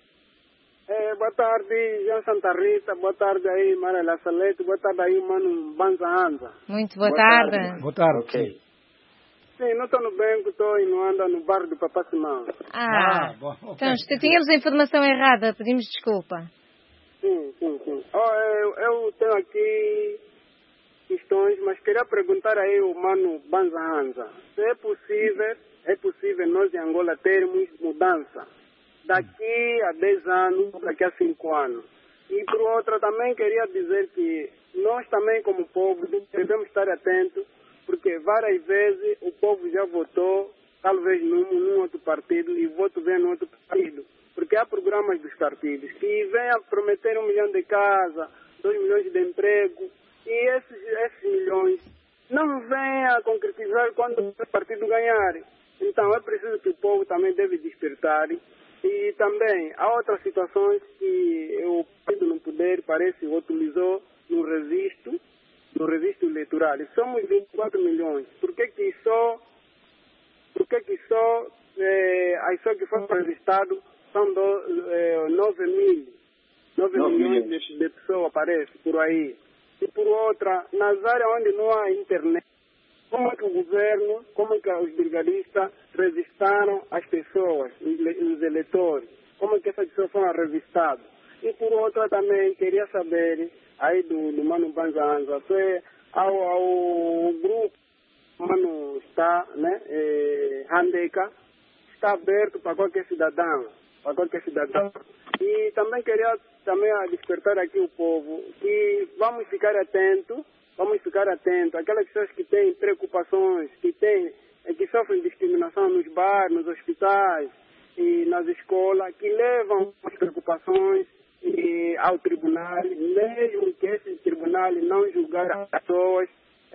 É, boa tarde, João Santa Rita, boa tarde aí, Mara La Salete, boa tarde aí, mano Mbanza Amza. Muito boa, boa tarde. tarde. Boa tarde. Ok. Sim, não estou no banco, estou em Luanda, no bar do Papá Simão. Ah, ah bom, okay. Então, tínhamos a informação errada, pedimos desculpa. Sim, sim, sim. Oh, eu, eu tenho aqui questões, mas queria perguntar aí ao mano Mbanza Amza, se é possível, é possível nós em Angola termos mudança daqui a dez anos, daqui a cinco anos. E por outra, também queria dizer que nós também como povo devemos estar atentos, porque várias vezes o povo já votou, talvez num, num outro partido, e voto vem no outro partido. Porque há programas dos partidos que vêm a prometer um milhão de casa, dois milhões de emprego, e esses, esses milhões não vêm a concretizar quando o partido ganhar. Então é preciso que o povo também deve despertar. E também há outras situações que o partido no poder parece que utilizou no registro, no registro eleitoral. Somos vinte e quatro milhões. Por que que só, por que que só, eh, as pessoas que foram registradas são do, eh, nove mil, nove milhões de, de pessoas aparecem por aí. E por outra, nas áreas onde não há internet, como é que o governo, como é que os brigadistas revistaram as pessoas, os eleitores, como é que essas pessoas foram revistadas. E por outra também queria saber aí do, do Mano Banzanza, se ao, ao grupo Mano está, né, eh, Handeka, está aberto para qualquer cidadão, para qualquer cidadão. E também queria também despertar aqui o povo que vamos ficar atentos, vamos ficar atentos aquelas pessoas que têm preocupações, que têm, que sofrem discriminação nos bares, nos hospitais e nas escolas, que levam as preocupações e, ao tribunal, mesmo que esse tribunal não julgar as pessoas,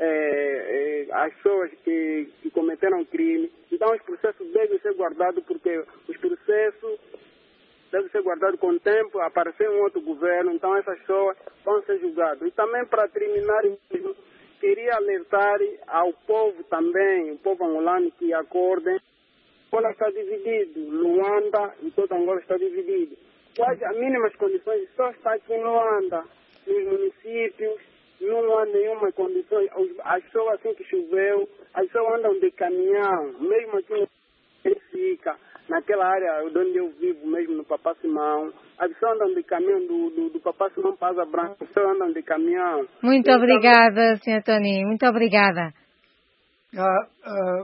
é, é, as pessoas que, que cometeram crime. Então os processos devem ser guardados, porque os processos devem ser guardados com o tempo, aparecer um outro governo, então essas pessoas vão ser julgadas. E também, para terminar, queria alertar ao povo também, o povo angolano, que acordem. Angola está dividido, Luanda e toda Angola está dividido. Quase as mínimas condições só está aqui em Luanda, nos municípios, não há nenhuma condição. As pessoas, assim que choveu, as pessoas andam de caminhão, mesmo aqui no fica, naquela área onde eu vivo, mesmo no Papá Simão, as pessoas andam de caminhão do, do, do Papá Simão para Asa Branca, as pessoas andam de caminhão. Muito então, obrigada, senhor Tony, muito obrigada. Uh, uh...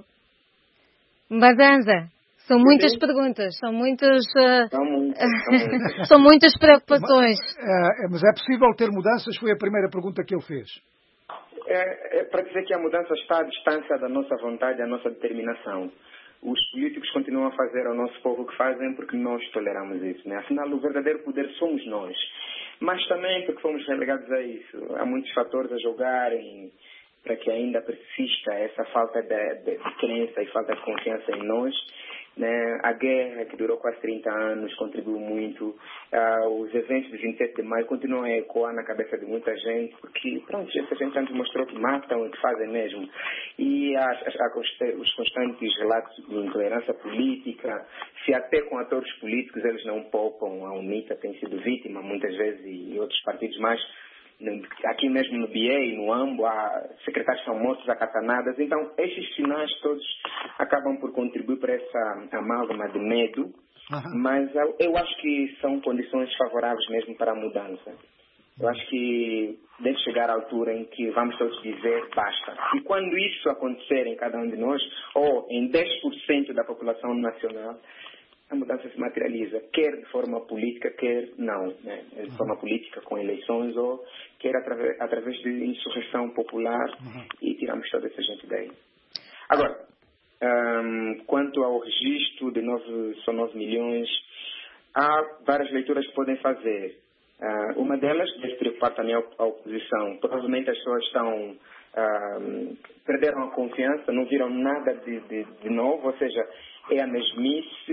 Mbazanza, são muitas Sim. perguntas, são muitos, uh, são, muitas, são, muitas. são muitas preocupações. Mas, uh, mas é possível ter mudanças? Foi a primeira pergunta que ele fez. É, é para dizer que a mudança está à distância da nossa vontade, da nossa determinação. Os políticos continuam a fazer ao nosso povo o que fazem porque nós toleramos isso, né? Afinal, o verdadeiro poder somos nós. Mas também porque fomos relegados a isso. Há muitos fatores a jogarem para que ainda persista essa falta de, de, de crença e falta de confiança em nós. Né? A guerra, que durou quase trinta anos, contribuiu muito. Uh, os eventos de vinte e sete de maio continuam a ecoar na cabeça de muita gente, porque, pronto, essa gente antes mostrou que matam e que fazem mesmo. E há, há os constantes relatos de intolerância política, se até com atores políticos eles não poupam. A UNITA tem sido vítima muitas vezes e outros partidos mais. Aqui mesmo no B I A, no AMBO, há secretários são mortos a catanadas. Então, estes sinais todos acabam por contribuir para essa amálgama de medo. Uhum. Mas eu, eu acho que são condições favoráveis mesmo para a mudança. Eu acho que deve chegar a altura em que vamos todos dizer basta. E quando isso acontecer em cada um de nós, ou em dez por cento da população nacional, a mudança se materializa, quer de forma política, quer não, né? De uhum. forma política com eleições ou quer através, através de insurreição popular uhum. e tiramos toda essa gente daí. Agora, um, quanto ao registro de nove, são nove milhões, há várias leituras que podem fazer. Uh, uma delas deve preocupar também a, a oposição. Provavelmente as pessoas estão uh, perderam a confiança, não viram nada de, de, de novo, ou seja, é a mesmice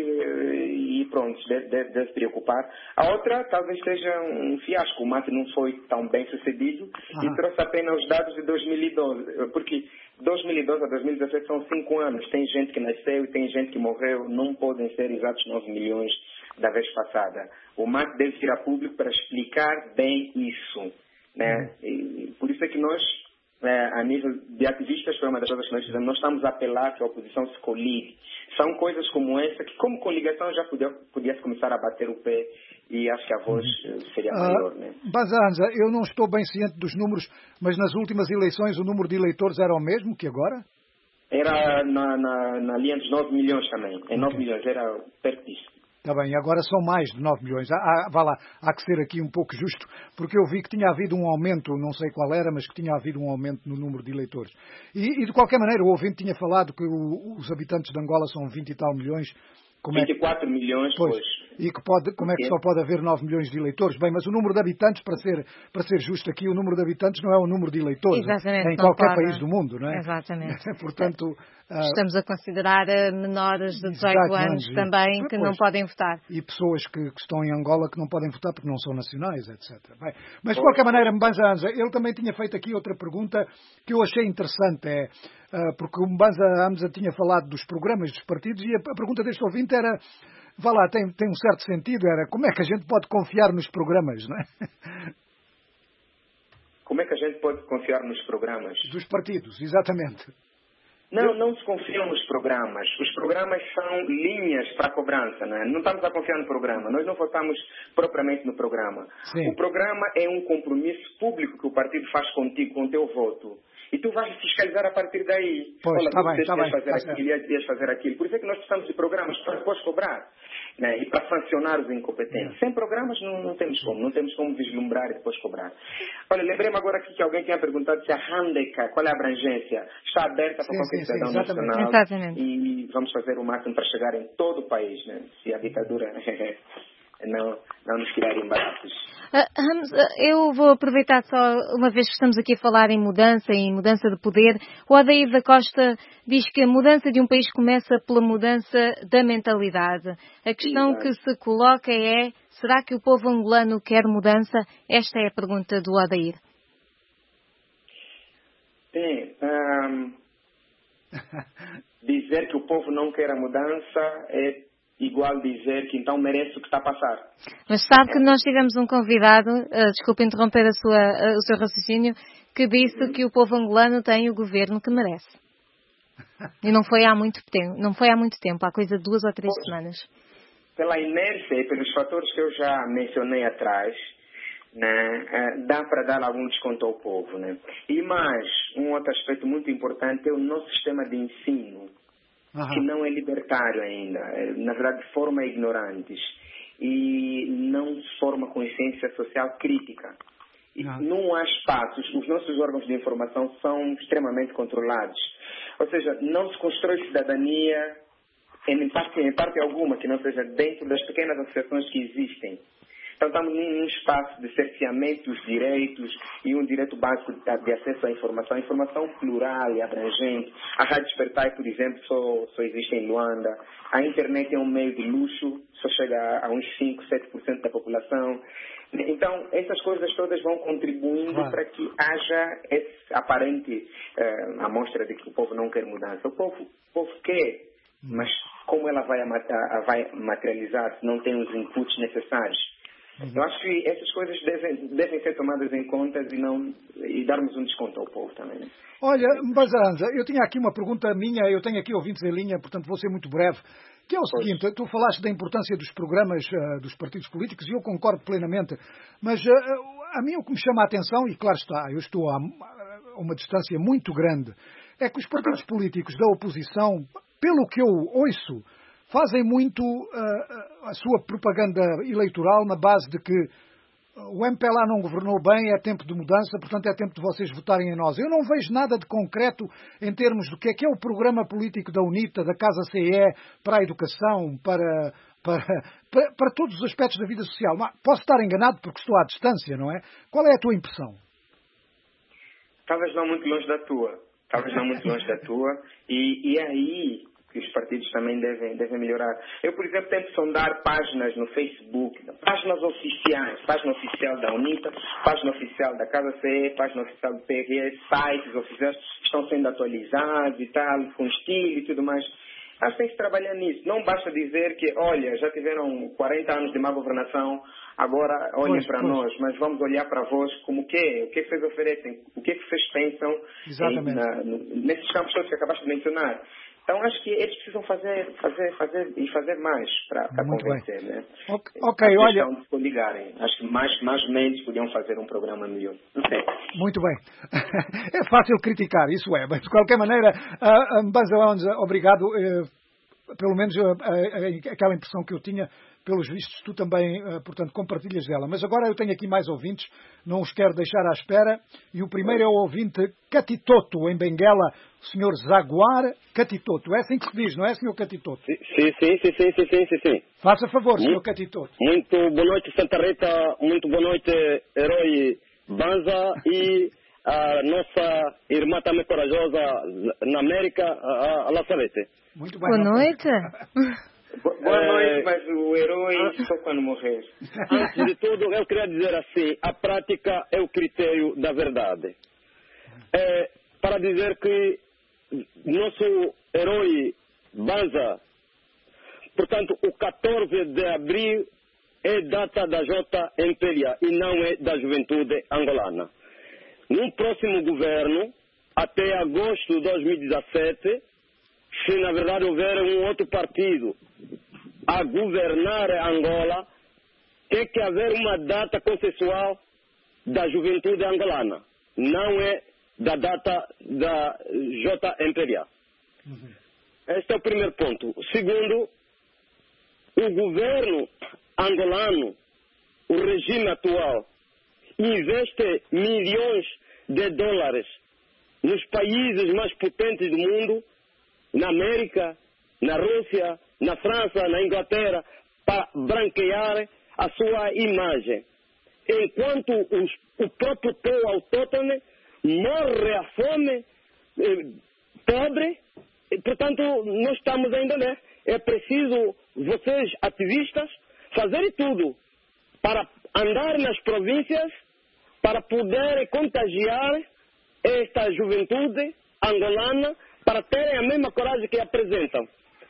e pronto, deve, deve, deve preocupar. A outra talvez seja um fiasco. O M A T não foi tão bem sucedido ah. e trouxe apenas os dados de dois mil e doze, porque dois mil e doze a dois mil e dezessete são cinco anos. Tem gente que nasceu e tem gente que morreu, não podem ser exatos nove milhões da vez passada. O M A T deve vir a público para explicar bem isso, né? E por isso é que nós, é, a nível de ativistas, foi uma das coisas que nós fizemos, nós estamos a apelar que a oposição se coligue. São coisas como essa que, como coligação, já podia, podia começar a bater o pé e acho que a voz seria maior, uh, né? Banzanza, eu não estou bem ciente dos números, mas nas últimas eleições o número de eleitores era o mesmo que agora? Era na, na, na linha dos nove milhões também. Em nove milhões, era perto disso. Está bem, agora são mais de nove milhões. Há, há, vá lá, há que ser aqui um pouco justo, porque eu vi que tinha havido um aumento, não sei qual era, mas que tinha havido um aumento no número de eleitores. E, e de qualquer maneira, o ouvinte tinha falado que o, os habitantes de Angola são vinte e tal milhões. Como vinte e quatro é que... milhões, pois. pois. E que pode, como é que só pode haver nove milhões de eleitores? Bem, mas o número de habitantes, para ser, para ser justo aqui, o número de habitantes não é o número de eleitores. Exatamente, é em qualquer concordo. país do mundo, não é? Exatamente. Portanto, estamos a considerar menores de dezoito anos também que pois, não podem votar. E pessoas que, que estão em Angola que não podem votar porque não são nacionais, etcétera. Bem, mas, de qualquer maneira, Mbanza, ele também tinha feito aqui outra pergunta que eu achei interessante, é, porque o Mbanza Hamza tinha falado dos programas dos partidos e a, a pergunta deste ouvinte era, vá lá, tem, tem um certo sentido, era como é que a gente pode confiar nos programas, não é? Como é que a gente pode confiar nos programas? Dos partidos, exatamente. Não, não se confiam nos programas. Os programas são linhas para a cobrança, não é? Não estamos a confiar no programa. Nós não votamos propriamente no programa. Sim. O programa é um compromisso público que o partido faz contigo, com o teu voto. E tu vais fiscalizar a partir daí. Pois, Olha, tá tu bem, tá bem, fazer tá aquilo, ias fazer aquilo. Por isso é que nós precisamos de programas para depois cobrar, né? E para sancionar os incompetentes. Sem programas não, não temos como. Não temos como vislumbrar e depois cobrar. Olha, lembrei-me agora aqui que alguém tinha perguntado se a Handeka, qual é a abrangência, está aberta para sim, qualquer sim, cidadão sim, exatamente. nacional. Exatamente. E vamos fazer o máximo para chegar em todo o país, né? Se a ditadura não, não nos criar embaraços. Uh, Ramos, eu vou aproveitar só, uma vez que estamos aqui a falar em mudança, em mudança de poder, o Adair da Costa diz que a mudança de um país começa pela mudança da mentalidade. A questão Exato. que se coloca é, será que o povo angolano quer mudança? Esta é a pergunta do Adair. Bem, um, dizer que o povo não quer a mudança é igual dizer que então merece o que está a passar. Mas sabe que nós tivemos um convidado, uh, desculpe interromper a sua, uh, o seu raciocínio, que disse uhum. que o povo angolano tem o governo que merece. E não foi há muito tempo, não foi há muito tempo, há coisa de duas ou três pois, semanas. Pela inércia e pelos fatores que eu já mencionei atrás, né, uh, dá para dar algum desconto ao povo, né? E mais, um outro aspecto muito importante é o nosso sistema de ensino. Uhum. Que não é libertário ainda, na verdade forma ignorantes e não forma consciência social crítica. E uhum. não há espaços, os nossos órgãos de informação são extremamente controlados. Ou seja, não se constrói cidadania em parte, em parte alguma que não seja dentro das pequenas associações que existem. Então estamos num espaço de cerceamento dos direitos e um direito básico de acesso à informação, informação plural e abrangente. A Rádio Despertai, por exemplo, só, só existe em Luanda. A internet é um meio de luxo, só chega a uns cinco, sete por cento da população. Então, essas coisas todas vão contribuindo claro. Para que haja essa aparente uh, amostra de que o povo não quer mudança. O povo, o povo quer, mas como ela vai, vai materializar se não tem os inputs necessários? Uhum. Eu acho que essas coisas devem, devem ser tomadas em conta e, não, e darmos um desconto ao povo também. Né? Olha, Mbasanza, eu tinha aqui uma pergunta minha, eu tenho aqui ouvintes em linha, portanto vou ser muito breve, que é o pois. seguinte, tu falaste da importância dos programas uh, dos partidos políticos e eu concordo plenamente, mas uh, a mim o que me chama a atenção, e claro está, eu estou a, a uma distância muito grande, é que os partidos políticos da oposição, pelo que eu ouço, fazem muito uh, a sua propaganda eleitoral na base de que o M P L A não governou bem, é tempo de mudança, portanto é tempo de vocês votarem em nós. Eu não vejo nada de concreto em termos do que é que é o programa político da UNITA, da Casa C E, para a educação, para, para, para, para todos os aspectos da vida social. Mas posso estar enganado porque estou à distância, não é? Qual é a tua impressão? Talvez não muito longe da tua. Talvez não muito longe da tua. E, e aí... que os partidos também devem, devem melhorar. Eu, por exemplo, tento sondar páginas no Facebook, páginas oficiais, página oficial da UNITA, página oficial da Casa C E, página oficial do P R S, sites oficiais estão sendo atualizados e tal, com estilo e tudo mais. Acho que tem que trabalhar nisso. Não basta dizer que, olha, já tiveram quarenta anos de má governação, agora olhem pois, para pois. nós, mas vamos olhar para vós como o quê? O que é que vocês oferecem? O que é que vocês pensam em, na, nesses campos todos que acabaste de mencionar? Então, acho que eles precisam fazer, fazer, fazer e fazer mais para convencer, bem. Né? Ok, okay olha... de se ligarem. Acho que mais, mais mentes podiam fazer um programa melhor. Não sei. Muito bem. É fácil criticar, isso é, mas de qualquer maneira, uh, Mbasanza, obrigado. Uh, pelo menos uh, uh, aquela impressão que eu tinha, pelos vistos, tu também, uh, portanto, compartilhas dela. Mas agora eu tenho aqui mais ouvintes, não os quero deixar à espera. E o primeiro é o ouvinte Catitoto, em Benguela, o senhor Zaguar Catitoto. É assim que se diz, não é, senhor Catitoto? Sim, sim, sim, sim, sim, sim, sim, sim. Faça favor, senhor muito, Catitoto. Muito boa noite, Santa Rita. Muito boa noite, Herói Banza e a nossa irmã também corajosa na América, a, a La Salete. Muito bem. Boa noite. Boa noite, mas o herói só quando morrer. Antes de tudo, eu queria dizer assim, a prática é o critério da verdade. É, para dizer que nosso herói Banza, portanto, o quatorze de abril é data da J M P L A e não é da juventude angolana. No próximo governo, até agosto de dois mil e dezassete, se na verdade houver um outro partido a governar Angola, tem que haver uma data consensual da juventude angolana. Não é da data da J M P D A. Uhum. Este é o primeiro ponto. Segundo, o governo angolano, o regime atual, investe milhões de dólares nos países mais potentes do mundo, na América, na Rússia, na França, na Inglaterra, para branquear a sua imagem. Enquanto os, o próprio povo autóctone morre à fome, eh, pobre, e, portanto, nós estamos ainda, né? É preciso vocês, ativistas, fazerem tudo para andar nas províncias, para poderem contagiar esta juventude angolana, para terem a mesma coragem que apresentam.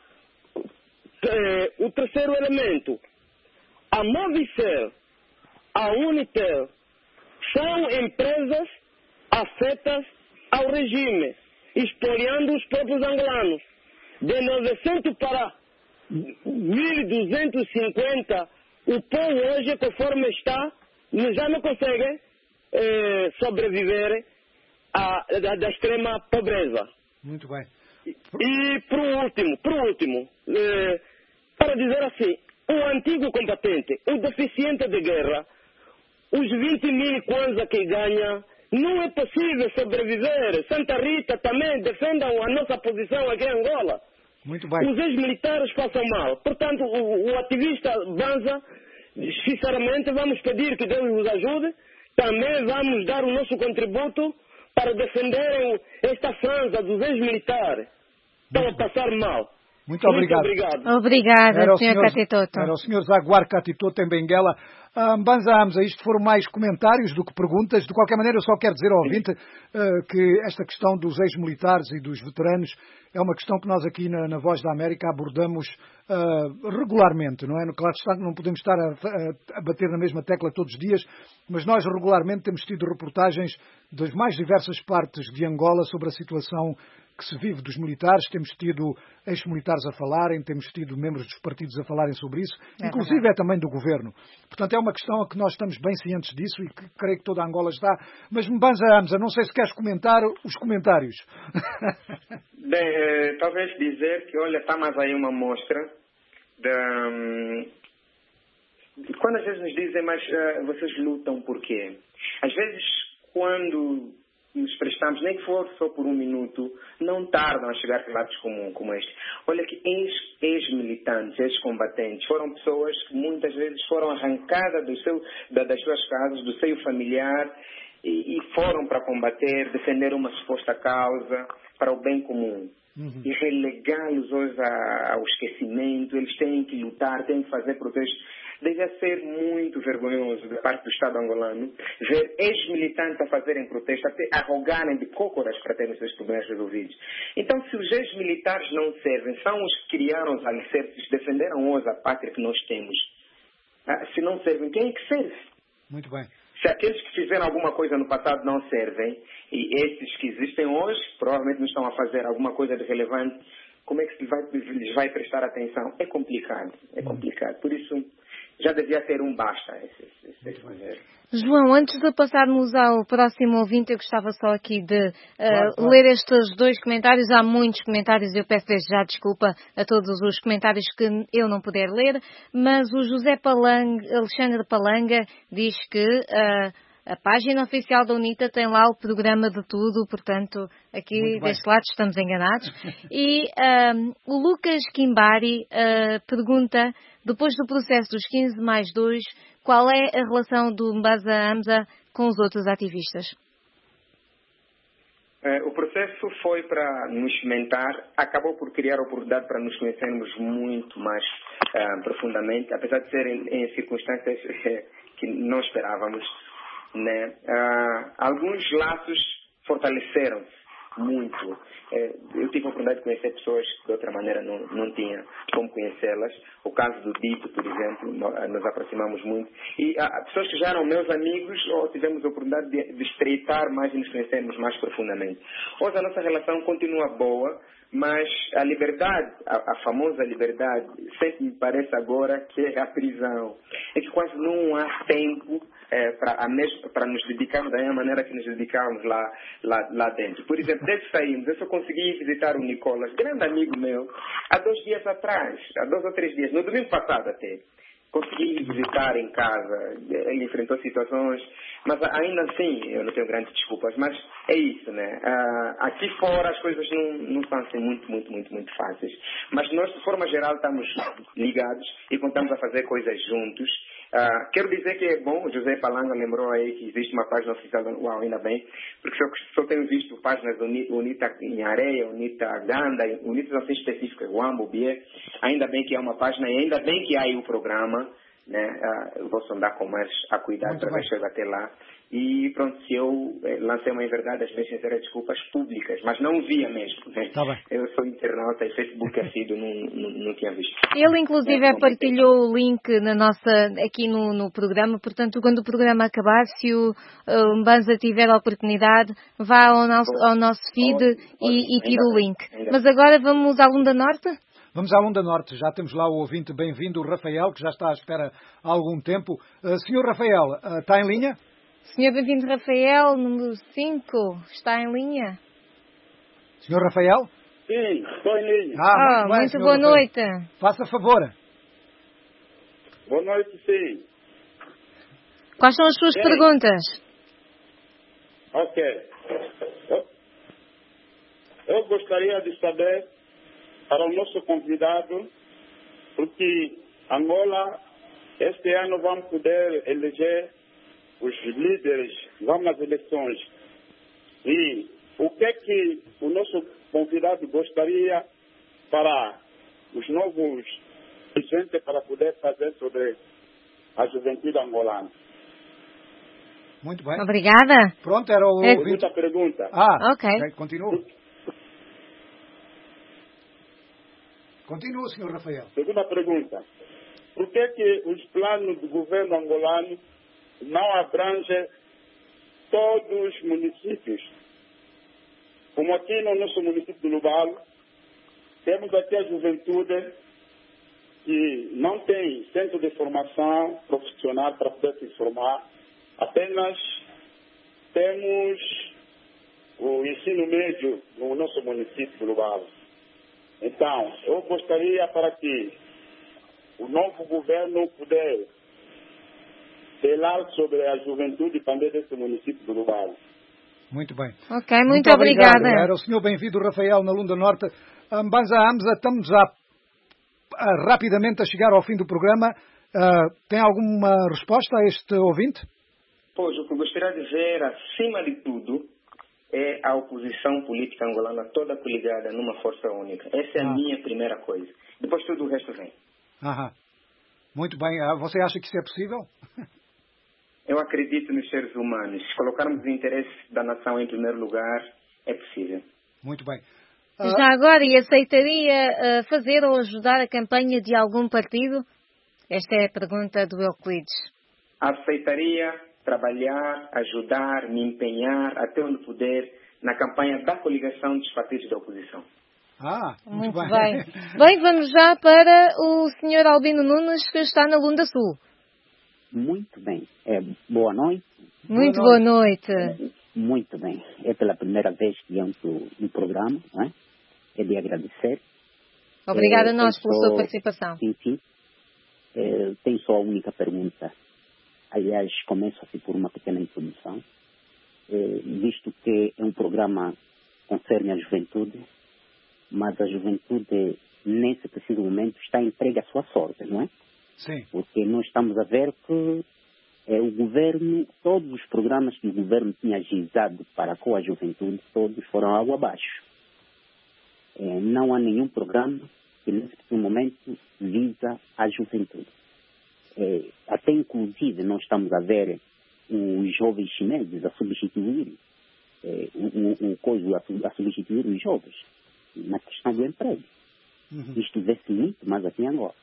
Eh, o terceiro elemento, a Movicel, a Unitel, são empresas afetas ao regime, expoliando os próprios angolanos. De novecentos para mil e duzentos e cinquenta, o povo hoje, conforme está, já não consegue eh, sobreviver a, da, da extrema pobreza. Muito bem. E, por último, por último, eh, para dizer assim, o antigo combatente, o deficiente de guerra, os vinte mil kwanza que ganha, não é possível sobreviver. Santa Rita também defendam a nossa posição aqui em Angola. Muito bem. Os ex-militares passam mal. Portanto, o, o ativista Banza, sinceramente, vamos pedir que Deus nos ajude. Também vamos dar o nosso contributo para defender esta franza dos ex-militares. Estão a passar mal. Muito obrigado. Muito obrigado. Obrigada, senhor Catitoto. Era o senhor Zaguar Catitoto em Benguela. Ah, Banza, isto foram mais comentários do que perguntas. De qualquer maneira, eu só quero dizer ao ouvinte uh, que esta questão dos ex-militares e dos veteranos é uma questão que nós aqui na, na Voz da América abordamos uh, regularmente, não é? Claro que não podemos estar a, a, a bater na mesma tecla todos os dias, mas nós regularmente temos tido reportagens das mais diversas partes de Angola sobre a situação que se vive dos militares. Temos tido ex-militares a falarem, temos tido membros dos partidos a falarem sobre isso, é inclusive verdade. É também do governo. Portanto, é uma questão a que nós estamos bem cientes disso e que creio que toda a Angola está. Mas, Mbanza Amza, não sei se queres comentar os comentários. Bem, eh, talvez dizer que, olha, está mais aí uma mostra da... Hum, quando às vezes nos dizem, mas uh, vocês lutam por quê? Às vezes, quando nos prestamos, nem que for só por um minuto, não tardam a chegar a relatos como, como este. Olha que ex-militantes, ex-combatentes, foram pessoas que muitas vezes foram arrancadas do seu, da, das suas casas, do seio familiar, e, e foram para combater, defender uma suposta causa para o bem comum. Uhum. E relegá-los hoje ao esquecimento, eles têm que lutar, têm que fazer protestos. Deve ser muito vergonhoso da parte do Estado angolano ver ex-militantes a fazerem protesto, até arrogarem de cócoras para terem os seus problemas resolvidos. Então, se os ex-militares não servem, são os que criaram os alicerces, defenderam hoje a pátria que nós temos. Ah, se não servem, quem é que serve? Muito bem. Se aqueles que fizeram alguma coisa no passado não servem, e esses que existem hoje provavelmente não estão a fazer alguma coisa de relevante, como é que se vai, lhes vai prestar atenção? É complicado, é complicado. Por isso, já devia ter um basta. Esse, esse, esse João, antes de passarmos ao próximo ouvinte, eu gostava só aqui de uh, claro, claro. ler estes dois comentários. Há muitos comentários, eu peço desde já desculpa a todos os comentários que eu não puder ler, mas o José Palanga, Alexandre Palanga diz que uh, a página oficial da UNITA tem lá o programa de tudo, portanto, aqui deste lado estamos enganados. E um, o Lucas Kimbari uh, pergunta, depois do processo dos quinze mais dois, qual é a relação do Mbanza Amza com os outros ativistas? Uh, o processo foi para nos cimentar, acabou por criar a oportunidade para nos conhecermos muito mais uh, profundamente, apesar de ser em, em circunstâncias que não esperávamos. Né? Uh, alguns laços fortaleceram-se muito. É, eu tive a oportunidade de conhecer pessoas que de outra maneira não, não tinha como conhecê-las. O caso do Dito, por exemplo, nós, nos aproximamos muito. E há pessoas que já eram meus amigos, ou tivemos a oportunidade de, de estreitar mais e nos conhecermos mais profundamente. Hoje a nossa relação continua boa, mas a liberdade, a, a famosa liberdade, sempre me parece agora que é a prisão. É que quase não há tempo é, para nos dedicarmos da mesma maneira que nos dedicávamos lá, lá, lá dentro. Por exemplo, desde que saímos, eu só consegui visitar o Nicolas, grande amigo meu, há dois dias atrás, há dois ou três dias, no domingo passado até. Consegui visitar em casa, ele enfrentou situações, mas ainda assim, eu não tenho grandes desculpas, mas é isso, né? Uh, aqui fora as coisas não, não estão assim muito, muito, muito, muito fáceis. Mas nós, de forma geral, estamos ligados e contamos a fazer coisas juntos. Uh, quero dizer que é bom, o José Palanga lembrou aí que existe uma página oficial, uau, ainda bem, porque só, só tenho visto páginas UNITA em Areia, UNITA Ganda, UNITA assim específicas, Uambo, Bié, ainda bem que há uma página e ainda bem que há aí o programa, né? Uh, eu vou sondar com mais a cuidado para ver chegar até lá. E pronto, se eu eh, lancei uma inverdade, as minhas sinceras desculpas públicas, mas não via mesmo, né? Tá bem. Eu sou internauta e Facebook assíduo, não, não, não tinha visto. Ele inclusive é, partilhou o link na nossa, aqui no, no programa, portanto quando o programa acabar, se o uh, Mbanza tiver a oportunidade, vá ao nosso, ao nosso feed oh, e, e tire o link. Bem, mas agora vamos à Lunda Norte? Vamos à Lunda Norte, já temos lá o ouvinte bem-vindo, o Rafael, que já está à espera há algum tempo. Uh, senhor Rafael, uh, está em linha? Senhor bem-vindo Rafael, número cinco, está em linha? Senhor Rafael? Sim, estou em linha. Ah, ah muito, bem, muito boa Rafael. noite. Faça favor. Boa noite, sim. Quais são as suas sim. perguntas? Ok. Eu, eu gostaria de saber para o nosso convidado, porque Angola, este ano vamos poder eleger os líderes, vamos às eleições. E o que é que o nosso convidado gostaria para os novos dirigentes para poder fazer sobre a juventude angolana? Muito bem. Obrigada. Pronto, era o... É. Segunda pergunta. Ah, ok. Continua. Continua, senhor Rafael. Segunda pergunta. Por que que os planos do governo angolano não abrangem todos os municípios? Como aqui no nosso município de Lubalo, temos aqui a juventude que não tem centro de formação profissional para poder se formar. Apenas temos o ensino médio no nosso município de Lubalo. Então, eu gostaria para que o novo governo pudesse falar sobre a juventude também desse município do Lubalo. Muito bem. Ok, muito, muito obrigada. Obrigado. Era o senhor bem-vindo, Rafael, na Lunda Norte. Mbanza Amza, estamos a, a, rapidamente a chegar ao fim do programa. Uh, tem alguma resposta a este ouvinte? Pois, o que eu gostaria de ver, acima de tudo, é a oposição política angolana toda coligada numa força única. Essa é a ah. minha primeira coisa. Depois tudo o resto vem. Aham. Muito bem. Você acha que isso é possível? Eu acredito nos seres humanos. Se colocarmos o interesse da nação em primeiro lugar, é possível. Muito bem. Uh... Já agora, e aceitaria uh, fazer ou ajudar a campanha de algum partido? Esta é a pergunta do Euclides. Aceitaria trabalhar, ajudar, me empenhar até onde puder na campanha da coligação dos partidos da oposição. Ah, muito, muito bem. bem. Bem, vamos já para o senhor Albino Nunes, que está na Lunda Sul. Muito bem. É, boa noite. Muito boa noite. boa noite. Muito bem. É pela primeira vez que entro no programa, não é? É de agradecer. Obrigada é, a nós pela só, sua participação. Sim, sim. É, tenho só a única pergunta. Aliás, começo assim por uma pequena introdução. É, visto que é um programa que concerne a juventude, mas a juventude, nesse preciso momento, está entregue à sua sorte, não é? Sim. Porque nós estamos a ver que é, o governo, todos os programas que o governo tinha agilizado para com a juventude, todos foram água abaixo. É, não há nenhum programa que, nesse preciso momento, visa a juventude. É, até inclusive nós estamos a ver os jovens chineses a substituir é, o, o coisa a, a substituir os jovens na questão do emprego. Uhum. Isto vê-se muito mais aqui em Angola.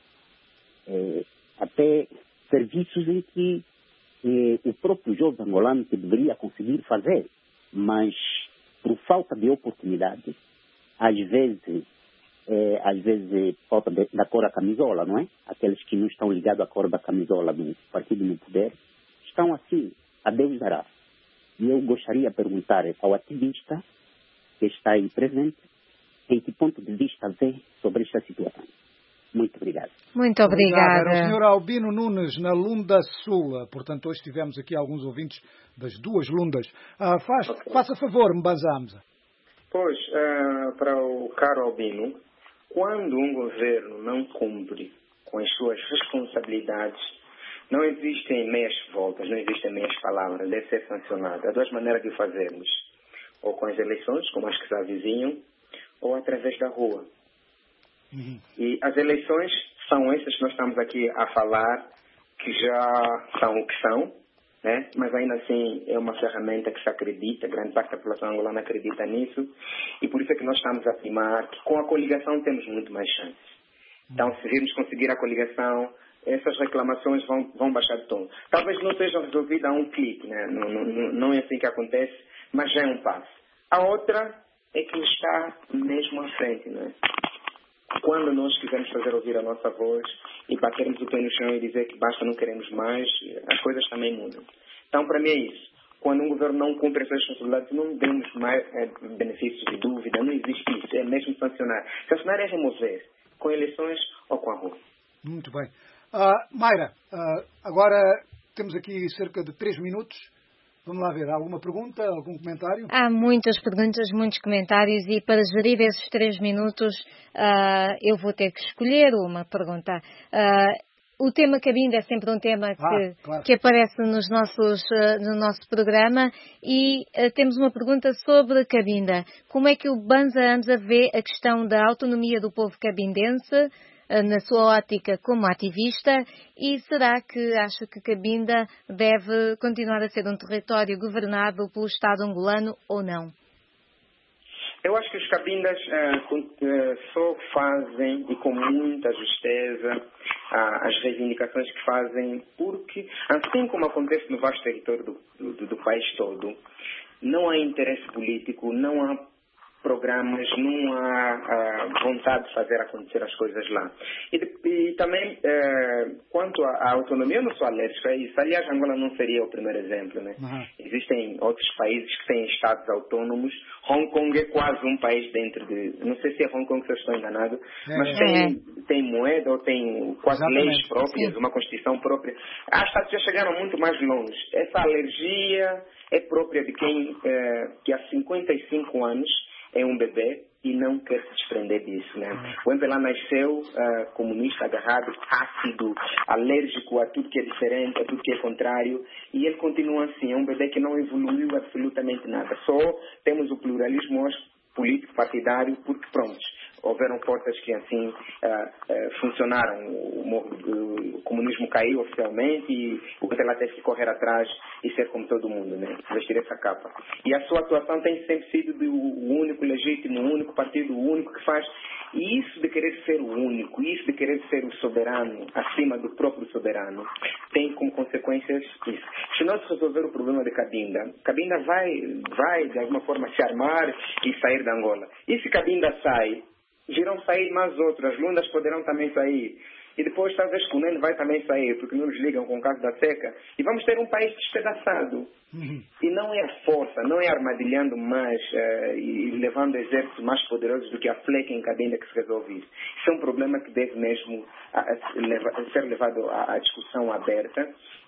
É, até serviços em que é, o próprio jovem angolano que deveria conseguir fazer, mas por falta de oportunidade, às vezes, é, às vezes falta de, da cor da camisola, não é? Aqueles que não estão ligados à cor da camisola do partido no poder, estão assim, a Deus dará. E eu gostaria de perguntar ao ativista que está aí presente, em que ponto de vista vê sobre esta situação. Muito obrigado. Muito obrigada. Era o senhor Albino Nunes, na Lunda Sul. Portanto, hoje tivemos aqui alguns ouvintes das duas Lundas. Ah, faz, okay. Faça favor, Mbanza Amza. Pois, uh, para o caro Albino, quando um governo não cumpre com as suas responsabilidades, não existem meias voltas, não existem meias palavras, deve ser sancionado. Há duas maneiras de o fazermos. Ou com as eleições, como as que se avizinham, ou através da rua. Uhum. E as eleições são essas que nós estamos aqui a falar, que já são o que são, né? Mas ainda assim é uma ferramenta que se acredita, grande parte da população angolana acredita nisso, e por isso é que nós estamos a afirmar que com a coligação temos muito mais chances. Uhum. Então, se virmos conseguir a coligação, essas reclamações vão, vão baixar de tom. Talvez não sejam resolvidas a um clique, né? não, não, não é assim que acontece, mas já é um passo. A outra é que está mesmo à frente, não é? Quando nós quisermos fazer ouvir a nossa voz e batermos o pé no chão e dizer que basta, não queremos mais, as coisas também mudam. Então, para mim é isso. Quando um governo não cumpre essas responsabilidades, não demos mais é, benefícios de dúvida, não existe isso, é mesmo sancionar. Sancionar é remover, com eleições ou com a rua. Muito bem. Uh, Mayra, uh, agora temos aqui cerca de três minutos. Vamos lá ver, há alguma pergunta, algum comentário? Há muitas perguntas, muitos comentários e para gerir esses três minutos uh, eu vou ter que escolher uma pergunta. Uh, o tema Cabinda é sempre um tema que, ah, claro. que aparece nos nossos, uh, no nosso programa e uh, temos uma pergunta sobre Cabinda. Como é que o Mbanza Amza vê a questão da autonomia do povo cabindense na sua ótica como ativista, e será que acha que Cabinda deve continuar a ser um território governado pelo Estado angolano ou não? Eu acho que os cabindas uh, uh, só fazem, e com muita justeza, uh, as reivindicações que fazem, porque, assim como acontece no vasto território do, do, do país todo, não há interesse político, não há programas, não há uh, vontade de fazer acontecer as coisas lá. E, e também, uh, quanto à autonomia, eu não sou alérgico a isso. Aliás, Angola não seria o primeiro exemplo, né? Uhum. Existem outros países que têm estados autônomos. Hong Kong é quase um país dentro de... Não sei se é Hong Kong, se eu estou enganado, é, mas tem, é. tem moeda ou tem quase Exatamente. leis próprias, Sim. uma constituição própria. Há estados que já chegaram muito mais longe. Essa alergia é própria de quem uh, que há cinquenta e cinco anos é um bebê e não quer se desprender disso, né? O M P L A nasceu uh, comunista, agarrado, ácido, alérgico a tudo que é diferente, a tudo que é contrário, e ele continua assim, é um bebê que não evoluiu absolutamente nada. Só temos o pluralismo político partidário porque, pronto, houveram forças que assim uh, uh, funcionaram. O, o, o comunismo caiu oficialmente e o M P L A teve que correr atrás e ser como todo mundo, né? Vestir essa capa. E a sua atuação tem sempre sido de, o único legítimo, o único partido, o único que faz. E isso de querer ser o único, isso de querer ser o soberano, acima do próprio soberano, tem como consequências isso. Se nós resolver o problema de Cabinda, Cabinda vai, vai de alguma forma se armar e sair da Angola. E se Cabinda sai, virão sair mais outras, as Lundas poderão também sair. E depois talvez o Cunene vai também sair, porque não nos ligam com o caso da seca. E vamos ter um país despedaçado. Uhum. E não é a força, não é armadilhando mais uh, e levando exércitos mais poderosos do que a fleca em Cabinda que se resolve isso. Isso é um problema que deve mesmo a, a, leva, a ser levado à, à discussão aberta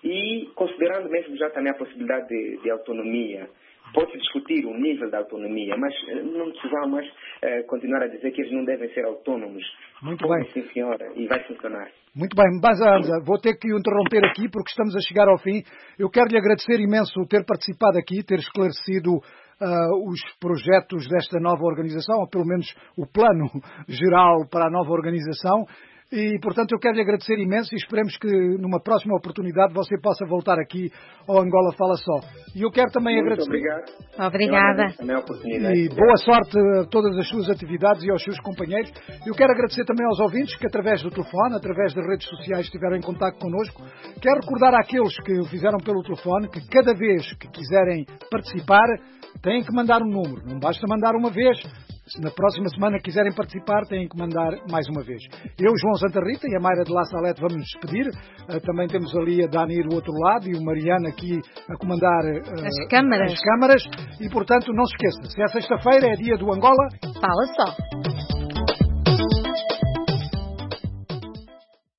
e considerando mesmo já também a possibilidade de, de autonomia. Pode-se discutir o nível da autonomia, mas não precisamos uh, continuar a dizer que eles não devem ser autônomos. Muito bem. Sim, senhora, e vai funcionar. Muito bem, Mbanza Amza, vou ter que o interromper aqui porque estamos a chegar ao fim. Eu quero lhe agradecer imenso ter participado aqui, ter esclarecido uh, os projetos desta nova organização, ou pelo menos o plano geral para a nova organização. E, portanto, eu quero lhe agradecer imenso e esperemos que numa próxima oportunidade você possa voltar aqui ao Angola Fala Só. E eu quero também Muito agradecer... obrigado. Obrigada. A oportunidade. E boa sorte a todas as suas atividades e aos seus companheiros. Eu quero agradecer também aos ouvintes que, através do telefone, através das redes sociais, estiveram em contato connosco. Quero recordar àqueles que o fizeram pelo telefone que cada vez que quiserem participar, têm que mandar um número. Não basta mandar uma vez. Se na próxima semana quiserem participar, têm que mandar mais uma vez. Eu, João Santa Rita e a Mayra de La Salete vamos nos despedir. Uh, também temos ali a Dani do outro lado e o Mariano aqui a comandar uh, as câmaras. as câmaras. E, portanto, não se esqueça, se é sexta-feira, é dia do Angola Fala Só.